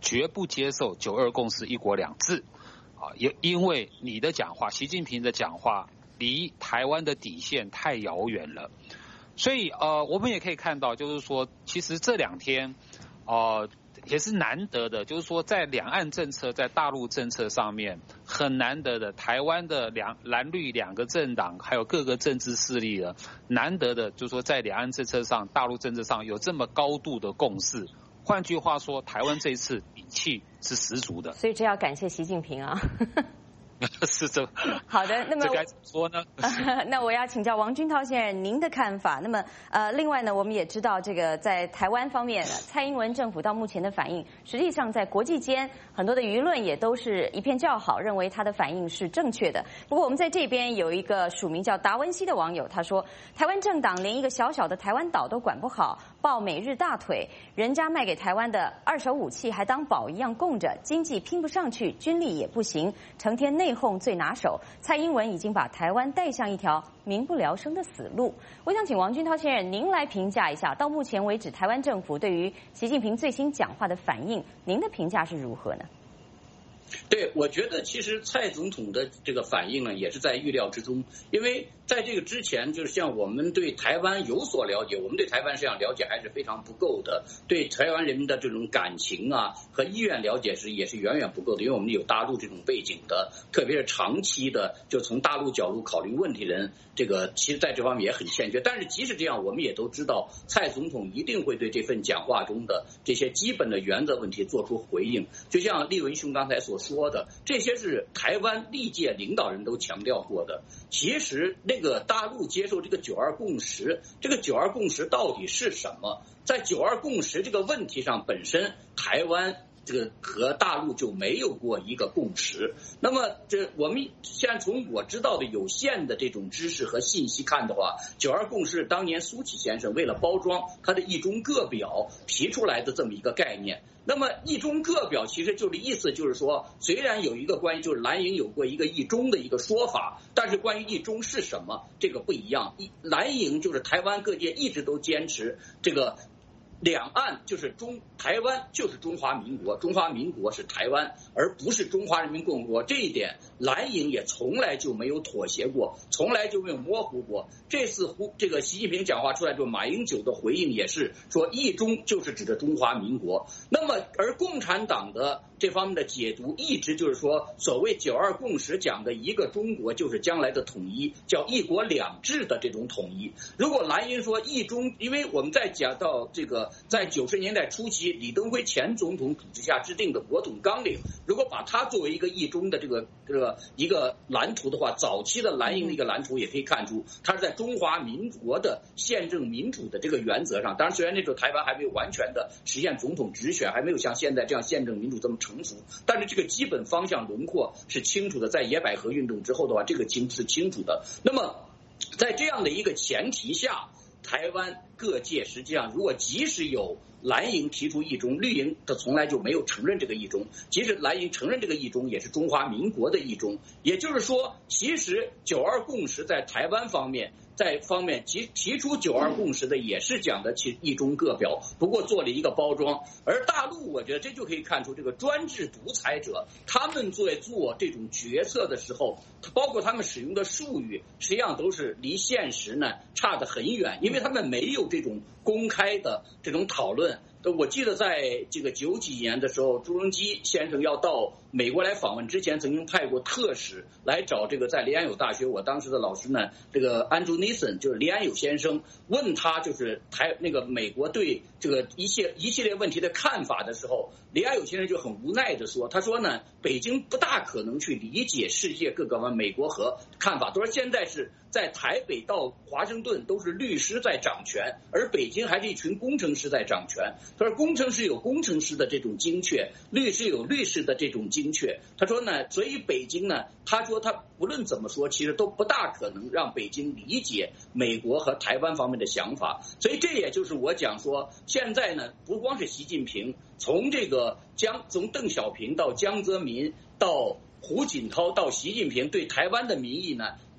绝不接受9·2共识、一国两制，也因为你的讲话，习近平的讲话离台湾的底线太遥远了，所以我们也可以看到，就是说，其实这2天，也是难得的，就是说在两岸政策、在大陆政策上面很难得的，台湾的蓝绿2个政党还有各个政治势力的难得的，就是说在两岸政策上、大陆政策上有这么高度的共识。换句话说，台湾这一次底气是十足的。 所以这要感谢习近平啊。 是这好的，那么这该怎么说呢？ 那我要请教王军涛先生您的看法。那么另外呢，我们也知道这个在台湾方面，蔡英文政府到目前的反应，实际上在国际间很多的舆论也都是一片叫好，认为他的反应是正确的。不过我们在这边有一个署名叫达文西的网友，他说台湾政党连一个小小的台湾岛都管不好，抱美日大腿，人家卖给台湾的2手武器还当宝一样供着，经济拼不上去，军力也不行，成天内讧最拿手。蔡英文已经把台湾带向一条民不聊生的死路。我想请王军涛先生您来评价一下，到目前为止台湾政府对于习近平最新讲话的反应，您的评价是如何呢？ 对，我觉得其实蔡总统的这个反应呢，也是在预料之中，因为在这个之前，就是像我们对台湾有所了解，我们对台湾实际上了解还是非常不够的，对台湾人民的这种感情啊和意愿了解也是远远不够的，因为我们有大陆这种背景的，特别是长期的就从大陆角度考虑问题的人，这个其实在这方面也很欠缺。但是即使这样，我们也都知道蔡总统一定会对这份讲话中的这些基本的原则问题做出回应，就像立文兄刚才所说的，这些是台湾历届领导人都强调过的。其实那个大陆接受这个9·2共识，这个9·2共识到底是什么？在9·2共识这个问题上，本身台湾这个和大陆就没有过一个共识。那么我们现在从我知道的有限的这种知识和信息看的话，9·2共识当年苏启先生为了包装他的一中各表提出来的这么一个概念。那么一中各表其实就是意思就是说，虽然有一个关于就是蓝营有过一个一中的一个说法，但是关于一中是什么这个不一样。蓝营就是台湾各界一直都坚持这个两岸就是台湾就是中华民国，中华民国是台湾，而不是中华人民共和国。这一点蓝营也从来就没有妥协过，从来就没有模糊过。这次这个习近平讲话出来之后，马英九的回应也是说一中就是指的中华民国。那么而共产党的这方面的解读一直就是说，所谓9·2共识讲的一个中国就是将来的统一，叫一国两制的这种统一。如果蓝营说一中，因为我们在讲到这个在90年代初期李登辉前总统主持下制定的国统纲领，如果把它作为一个一中的这个一个蓝图的话，早期的蓝营的一个蓝图也可以看出，它是在中华民国的宪政民主的这个原则上。当然，虽然那时候台湾还没有完全的实现总统直选，还没有像现在这样宪政民主这么成熟，但是这个基本方向轮廓是清楚的。在野百合运动之后的话，这个是清楚的。那么在这样的一个前提下，台湾各界实际上如果即使有蓝营提出一中，绿营它从来就没有承认这个一中，即使蓝营承认这个一中，也是中华民国的一中。也就是说，其实9·2共识在台湾方面提出9·2共识的也是讲的其一中各表，不过做了一个包装。而大陆我觉得这就可以看出，这个专制独裁者他们在做这种决策的时候，包括他们使用的术语实际上都是离现实呢差得很远，因为他们没有这种公开的这种讨论。我记得在这个90几年的时候，朱镕基先生要到美国来访问之前，曾经派过特使来找这个在黎安友大学我当时的老师呢，这个安朱尼森，就是黎安友先生，问他就是美国对这个一系列问题的看法的时候，黎安友先生就很无奈的说，他说呢，北京不大可能去理解世界各个美国和看法，他说现在是在台北到华盛顿都是律师在掌权，而北京还是一群工程师在掌权。他说工程师有工程师的这种精确，律师有律师的这种精确。他说呢，所以北京呢，他说他不论怎么说，其实都不大可能让北京理解美国和台湾方面的想法。所以这也就是我讲说，现在呢，不光是习近平，从邓小平到江泽民到胡锦涛到习近平，对台湾的民意呢，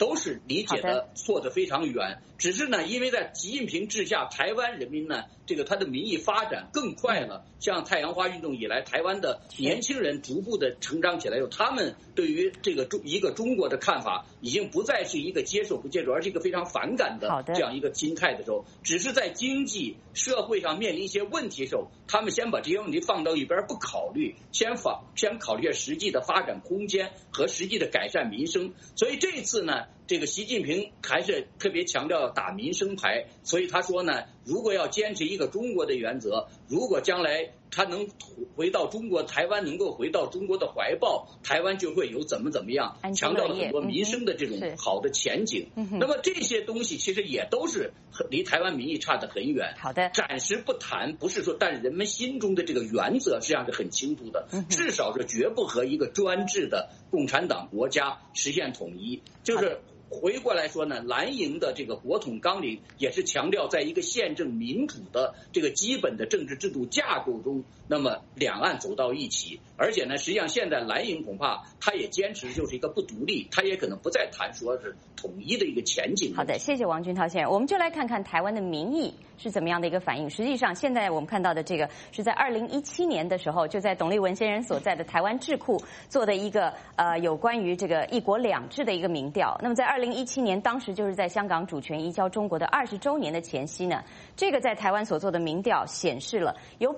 都是理解的错得非常远。只是呢，因为在习近平治下，台湾人民呢，他的民意发展更快了。像太阳花运动以来，台湾的年轻人逐步的成长起来，他们对于一个中国的看法，已经不再是一个接受不接受，而是一个非常反感的这样一个心态的时候，只是在经济社会上面临一些问题的时候，他们先把这些问题放到一边不考虑，先考虑实际的发展空间和实际的改善民生。所以这一次呢，习近平还是特别强调要打民生牌，所以他说呢，如果要坚持一个中国的原则，如果将来他能回到中国，台湾能够回到中国的怀抱，台湾就会有怎么样，强调了很多民生的这种好的前景。那么这些东西其实也都是离台湾民意差得很远。 好的， 暂时不谈，不是说，但是人们心中的这个原则实际上是很清楚的，至少是绝不和一个专制的共产党国家实现统一。就是回过来说呢，蓝营的这个国统纲领也是强调在一个宪政民主的这个基本的政治制度架构中，那么两岸走到一起。而且呢，实际上现在蓝营恐怕他也坚持就是一个不独立，他也可能不再谈说是统一的一个前景。 好的，谢谢王俊涛先生。我们就来看看台湾的民意是怎么样的一个反应。实际上，现在我们看到的这个是在2017年的时候，就在董立文先生所在的台湾智库做的一个有关于这个一国两制的一个民调。那么在2017年，当时就是在香港主权移交中国的20周年的前夕呢，这个在台湾所做的民调显示了有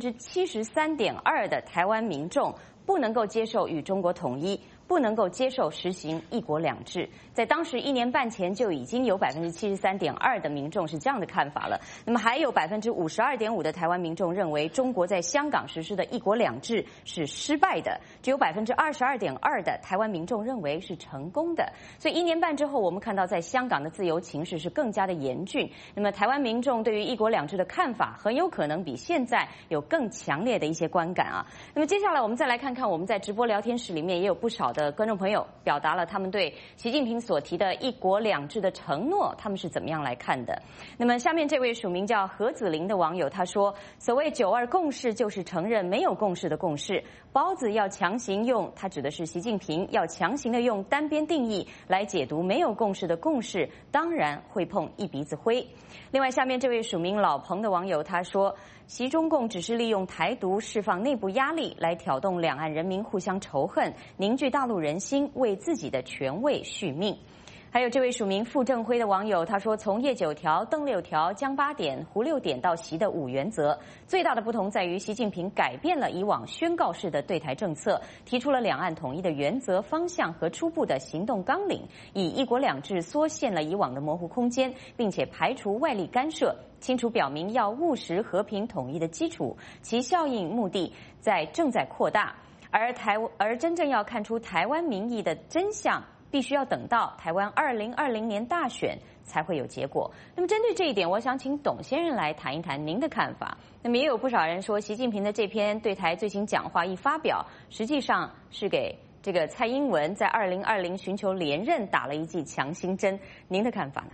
73.2%的台湾民众不能够接受与中国统一，不能够接受实行一国两制。在当时1年半前就已经有73.2%的民众是这样的看法了。那么还有52.5%的台湾民众认为中国在香港实施的一国两制是失败的，只有22.2%的台湾民众认为是成功的。所以1年半之后，我们看到在香港的自由情势是更加的严峻。那么台湾民众对于一国两制的看法很有可能比现在有更强烈的一些观感啊。那么接下来我们再来看看，我们在直播聊天室里面也有不少的观众朋友表达了他们对习近平所提的一国两制的承诺，他们是怎么样来看的。那么下面这位署名叫何子林的网友他说，所谓9·2共识就是承认没有共识的共识，包子要强行用，他指的是习近平要强行的用单边定义来解读没有共识的共识，当然会碰一鼻子灰。另外下面这位署名老彭的网友他说，习中共只是利用台独释放内部压力来挑动两岸人民互相仇恨，凝聚大陆人心，为自己的权位续命。还有这位署名傅正辉的网友他说，从叶9条、邓6条、江8点、胡6点到习的5原则，最大的不同在于习近平改变了以往宣告式的对台政策，提出了两岸统一的原则方向和初步的行动纲领，以一国两制缩限了以往的模糊空间，并且排除外力干涉，清楚表明要务实和平统一的基础，其效应目的正在扩大。而真正要看出台湾民意的真相，必须要等到台湾2020年大选才会有结果。那么针对这一点，我想请董先生来谈一谈您的看法。那么也有不少人说，习近平的这篇对台最新讲话一发表，实际上是给这个蔡英文在2020寻求连任打了一剂强心针。您的看法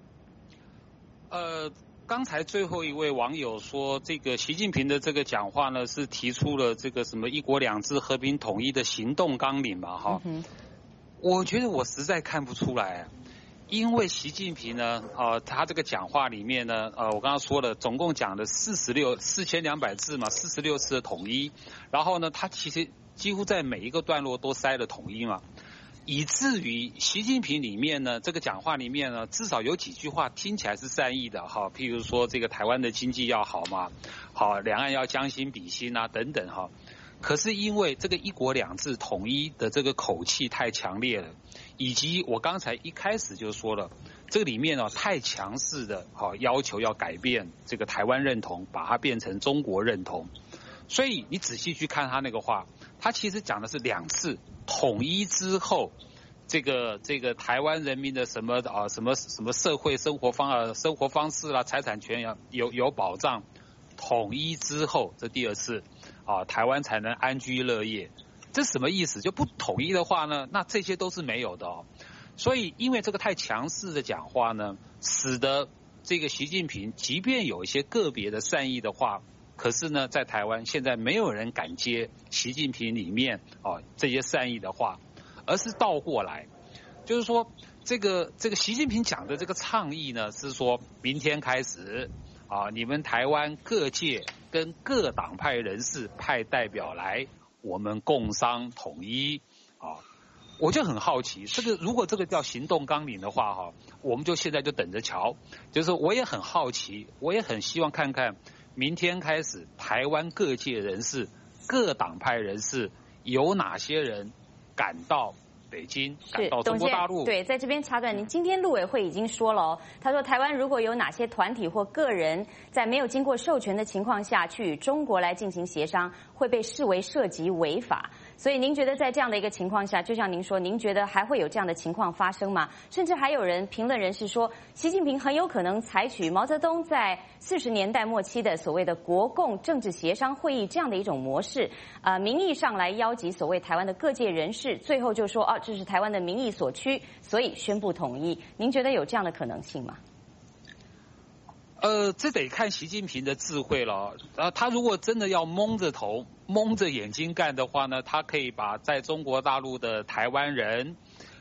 呢？ 刚才最后一位网友说，这个习近平的这个讲话呢，是提出了这个什么一国两制和平统一的行动纲领嘛，哈。我觉得我实在看不出来，因为习近平呢，他这个讲话里面呢，我刚刚说了，总共讲了4200字嘛，46次的统一，然后呢，他其实几乎在每一个段落都塞了统一嘛，以至于习近平里面呢，这个讲话里面呢，至少有几句话听起来是善意的哈，譬如说这个台湾的经济要好嘛，好，两岸要将心比心啊，等等哈。可是因为这个一国两制统一的这个口气太强烈了，以及我刚才一开始就说了，这个里面太强势的要求要改变这个台湾认同，把它变成中国认同。所以你仔细去看他那个话，他其实讲的是2次统一之后，这个台湾人民的什么社会生活方式啦、财产权有保障，统一之后这第2次。台湾才能安居乐业，这什么意思？就不统一的话呢，那这些都是没有的哦。所以因为这个太强势的讲话呢，使得这个习近平即便有一些个别的善意的话，可是呢，在台湾现在没有人敢接习近平里面这些善意的话，而是倒过来， 就是说这个习近平讲的这个倡议呢，是说明天开始你们台湾各界跟各党派人士派代表来，我们共商统一我就很好奇，如果这个叫行动纲领的话我们就现在就等着瞧。就是我也很好奇，我也很希望看看明天开始台湾各界人士、各党派人士有哪些人赶到北京，赶到中国大陆。 对，在这边插断，您今天陆委会已经说了他说台湾如果有哪些团体或个人在没有经过授权的情况下去与中国来进行协商，会被视为涉及违法。所以您觉得在这样的一个情况下，就像您说，您觉得还会有这样的情况发生吗？甚至还有评论人士说，习近平很有可能采取毛泽东在40年代末期的所谓的国共政治协商会议这样的一种模式，名义上来邀集所谓台湾的各界人士，最后就说这是台湾的民意所趋，所以宣布统一。您觉得有这样的可能性吗？ 这得看习近平的智慧了。他如果真的要蒙着头、蒙着眼睛干的话呢，他可以把在中国大陆的台湾人，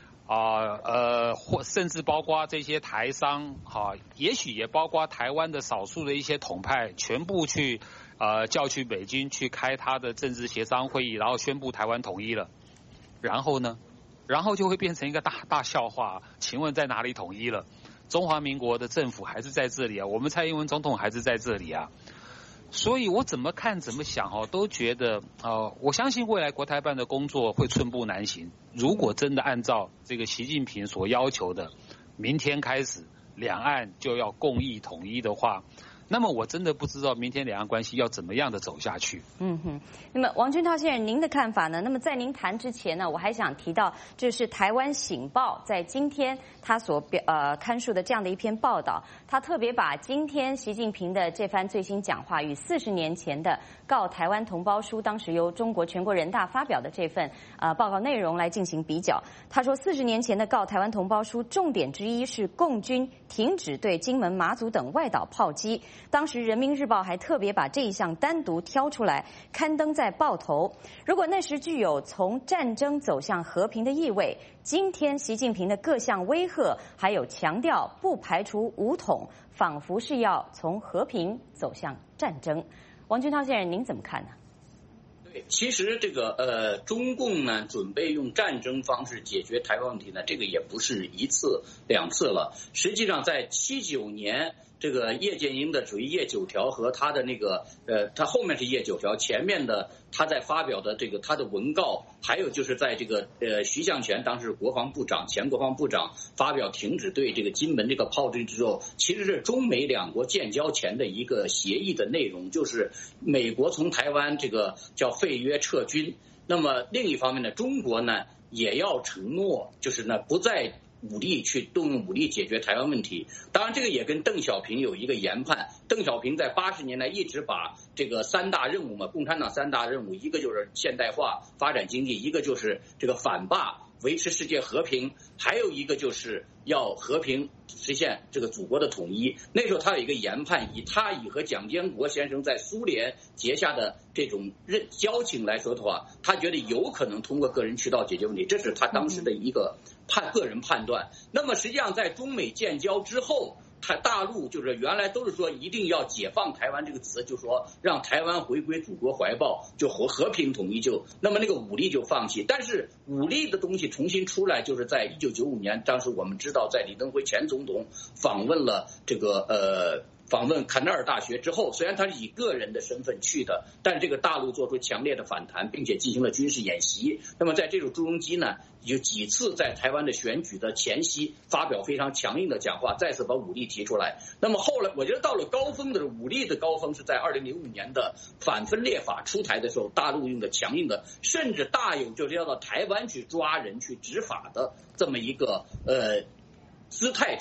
或甚至包括这些台商，也许也包括台湾的少数的一些统派，全部去叫去北京去开他的政治协商会议，然后宣布台湾统一了。然后呢？然后就会变成一个大笑话。请问在哪里统一了？中华民国的政府还是在这里啊，我们蔡英文总统还是在这里啊，所以我怎么看怎么想都觉得我相信未来国台办的工作会寸步难行。如果真的按照这个习近平所要求的，明天开始两岸就要共议统一的话，那么我真的不知道明天两岸关系要怎么样的走下去。 那么王军涛先生，您的看法呢？那么在您谈之前呢，我还想提到，就是台湾醒报在今天他所刊述的这样的一篇报道，他特别把今天习近平的这番最新讲话与40年前的告台湾同胞书，当时由中国全国人大发表的这份报告内容来进行比较。他说，40年前的告台湾同胞书重点之一是共军停止对金门、马祖等外岛炮击。当时人民日报还特别把这一项单独挑出来刊登在报头。如果那时具有从战争走向和平的意味，今天习近平的各项威吓还有强调不排除武统，仿佛是要从和平走向战争。王军涛先生，您怎么看呢？ 对，其实这个中共呢准备用战争方式解决台湾问题呢，这个也不是一次两次了。实际上在79年。这个叶剑英的属于叶九条和他的那个他后面是叶九条，前面的他在发表的这个他的文告，还有就是在这个徐向前当时国防部长前国防部长发表停止对这个金门这个炮击之后，其实是中美两国建交前的一个协议的内容，就是美国从台湾这个叫废约撤军，那么另一方面呢，中国呢也要承诺就是呢不再武力去动用武力解决台湾问题。当然这个也跟邓小平有一个研判，邓小平在80年代一直把这个3大任务嘛，共产党3大任务，一个就是现代化发展经济，一个就是这个反霸维持世界和平，还有一个就是要和平实现这个祖国的统一。那时候他有一个研判，以和蒋经国先生在苏联结下的这种交情来说的话，他觉得有可能通过个人渠道解决问题，这是他当时的一个个人判断。那么实际上在中美建交之后，大陆就是原来都是说一定要解放台湾这个词，就说让台湾回归祖国怀抱，就和平统一，那么那个武力就放弃。但是武力的东西重新出来，就是在1995年，当时我们知道在李登辉前总统访问了这个访问坎奈尔大学之后，虽然他是以个人的身份去的，但这个大陆做出强烈的反弹，并且进行了军事演习。那么在这种朱镕基呢，有几次在台湾的选举的前夕发表非常强硬的讲话，再次把武力提出来。那么后来我觉得到了高峰的武力的高峰是在2005年的反分裂法出台的时候，大陆用的强硬的，甚至大有就是要到台湾去抓人去执法的这么一个姿态出来。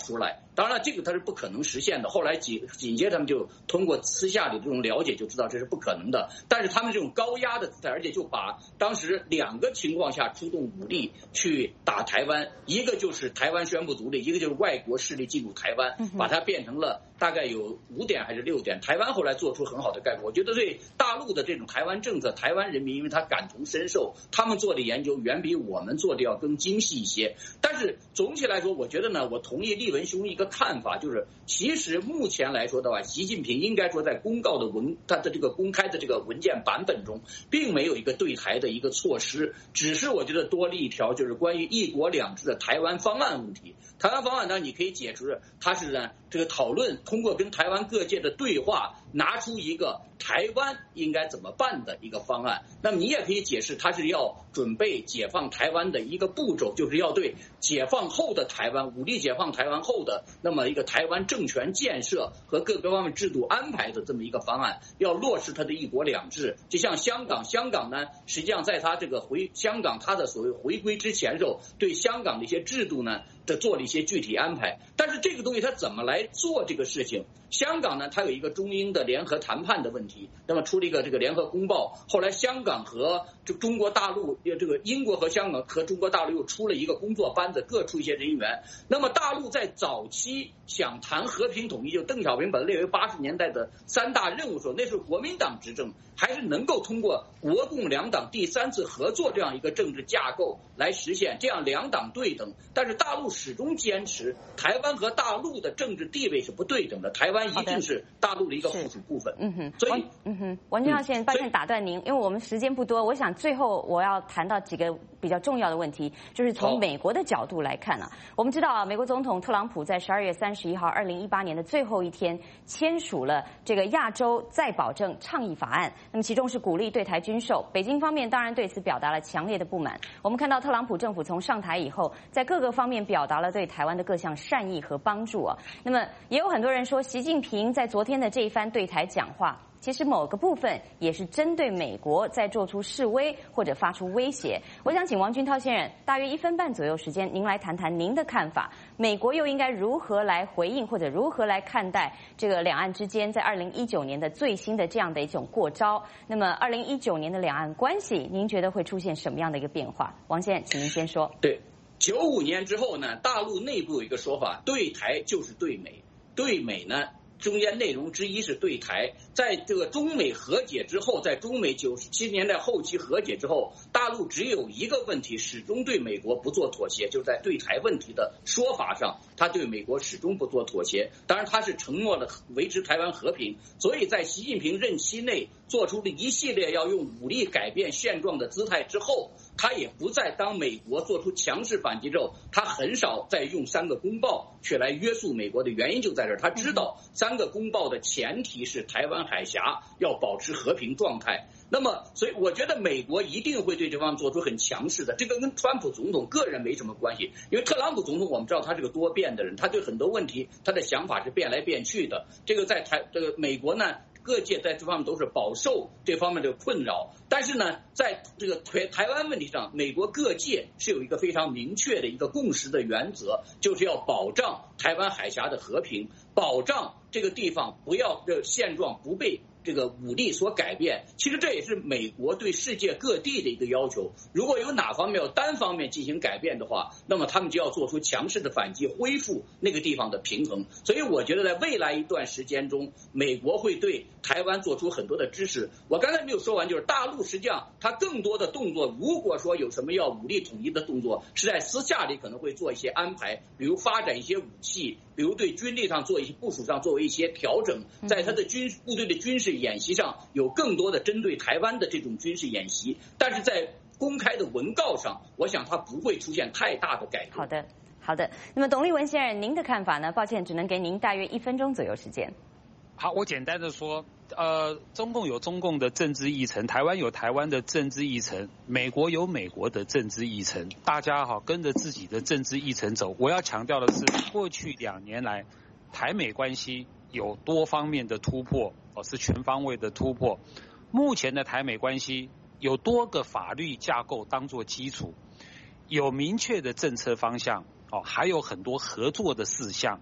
当然了，这个它是不可能实现的。后来紧接着他们就通过私下里这种了解就知道这是不可能的。但是他们这种高压的姿态，而且就把当时2个情况下出动武力去打台湾，一个就是台湾宣布独立，一个就是外国势力进入台湾，把它变成了大概有5点还是6点。台湾后来做出很好的概括，我觉得对大陆的这种台湾政策，台湾人民因为他感同身受，他们做的研究远比我们做的要更精细一些。但是总体来说，我觉得呢，我同意立文兄一个看法，就是其实目前来说的话，习近平应该说在公告的他的这个公开的这个文件版本中，并没有一个对台的一个措施，只是我觉得多了一条，就是关于1国2制的台湾方案问题。台湾方案呢，你可以解释它是呢这个讨论通过跟台湾各界的对话，拿出一个台湾应该怎么办的一个方案。那么你也可以解释它是要准备解放台湾的一个步骤，就是要对解放后的台湾，武力解放台湾后的那么一个台湾政权建设和各个方面制度安排的这么一个方案，要落实它的1国2制。就像香港呢，实际上在它这个香港它的所谓回归之前时候，对香港的一些制度呢做了一些具体安排。但是这个东西它怎么来做这个事情？香港呢，它有一个中英的联合谈判的问题，那么出了一个这个联合公报。后来香港和中国大陆，这个英国和香港和中国大陆又出了一个工作班子，各出一些人员。那么大陆在早期想谈和平统一，就邓小平把它列为80年代的3大任务的时候，那时候国民党执政，还是能够通过国共2党第3次合作这样一个政治架构来实现，这样2党对等。但是大陆始终坚持台湾和大陆的政治地位是不对等的，台湾一定是大陆的一个附属部分。所以王俊浩先生，抱歉打断您，因为我们时间不多，我想最后我要谈到几个比较重要的问题，就是从美国的角度来看啊，我们知道啊，美国总统特朗普在12月31号2018年的最后一天签署了这个亚洲再保证倡议法案，那么其中是鼓励对台军售，北京方面当然对此表达了强烈的不满。我们看到特朗普政府从上台以后，在各个方面表达了对台湾的各项善意和帮助啊。那么也有很多人说，习近平在昨天的这一番对台讲话，其实某个部分也是针对美国在做出示威或者发出威胁。我想请王军涛先生，大约1分半左右时间，您来谈谈您的看法。美国又应该如何来回应，或者如何来看待这个两岸之间在2019年的最新的这样的一种过招？那么2019年的两岸关系，您觉得会出现什么样的一个变化？王先生，请您先说。 对，95年之后呢，大陆内部有一个说法，对台就是对美，对美呢中间内容之一是对台。在这个中美和解之后，在中美97年代后期和解之后，大陆只有一个问题始终对美国不做妥协，就是在对台问题的说法上，他对美国始终不做妥协。当然他是承诺了维持台湾和平，所以在习近平任期内做出了一系列要用武力改变现状的姿态之后，他也不再当美国做出强势反击之后，他很少再用3个公报去来约束美国的原因就在这儿，他知道3个公报的前提是台湾海峡要保持和平状态。那么所以我觉得美国一定会对这方面做出很强势的，这个跟川普总统个人没什么关系，因为特朗普总统我们知道他是个多变的人，他对很多问题他的想法是变来变去的。这个在这个美国呢，各界在这方面都是饱受这方面的困扰，但是呢，在这个台湾问题上，美国各界是有一个非常明确的一个共识的原则，就是要保障台湾海峡的和平，保障这个地方不要的现状不被这个武力所改变。其实这也是美国对世界各地的一个要求，如果有哪方面要单方面进行改变的话，那么他们就要做出强势的反击，恢复那个地方的平衡。所以我觉得在未来一段时间中，美国会对台湾做出很多的支持。我刚才没有说完，就是大陆实际上它更多的动作，如果说有什么要武力统一的动作，是在私下里可能会做一些安排，比如发展一些武器，比如对军力上做一些部署上作为一些调整，在它的部队的军事演习上有更多的针对台湾的这种军事演习，但是在公开的文告上，我想它不会出现太大的改变。 好的。那么董立文先生，您的看法呢？抱歉，只能给您大约1分钟左右时间。 好，我简单的说，中共有中共的政治议程，台湾有台湾的政治议程，美国有美国的政治议程，大家跟着自己的政治议程走。我要强调的是，过去2年来，台美关系有多方面的突破，是全方位的突破。目前的台美关系有多个法律架构当作基础，有明确的政策方向，还有很多合作的事项。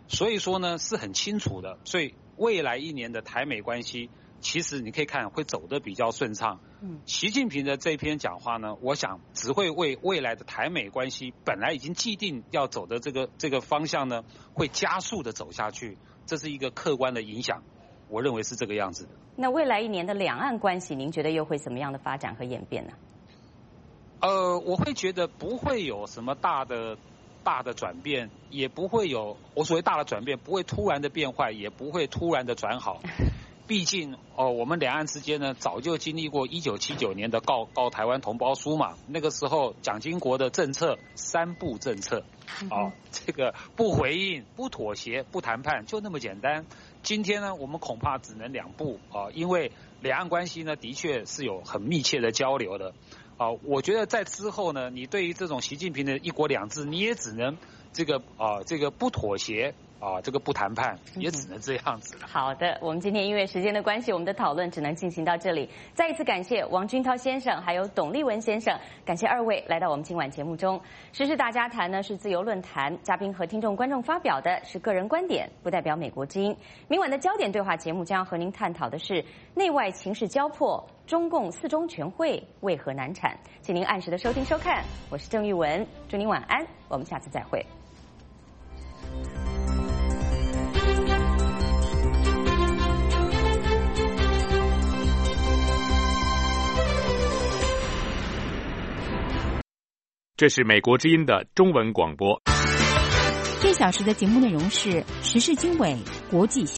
所以说呢是很清楚的，所以未来1年的台美关系，其实你可以看会走得比较顺畅。习近平的这篇讲话呢，我想只会为未来的台美关系本来已经既定要走的这个方向呢，会加速的走下去，这是一个客观的影响，我认为是这个样子的。 那未来1年的两岸关系，您觉得又会什么样的发展和演变呢？ 我会觉得不会有什么大的转变，也不会有我所谓大的转变，不会突然的变坏，也不会突然的转好。毕竟我们两岸之间呢，早就经历过1979年的告台湾同胞书嘛。那个时候蒋经国的政策3不政策，这个不回应、不妥协、不谈判，就那么简单。今天呢，我们恐怕只能2不因为两岸关系呢，的确是有很密切的交流的。我觉得在之后呢，你对于这种习近平的1国2制，你也只能这个不妥协。这个不谈判也只能这样子了。 好的，我们今天因为时间的关系，我们的讨论只能进行到这里。再一次感谢王军涛先生还有董立文先生，感谢2位来到我们今晚节目中。时事大家谈呢是自由论坛，嘉宾和听众观众发表的是个人观点，不代表美国之音。明晚的焦点对话节目将要和您探讨的是内外情势交迫，中共4中全会为何难产？请您按时的收听收看，我是郑玉文，祝您晚安，我们下次再会。 这是美国之音的中文广播。 这小时的节目内容是时事经纬、国际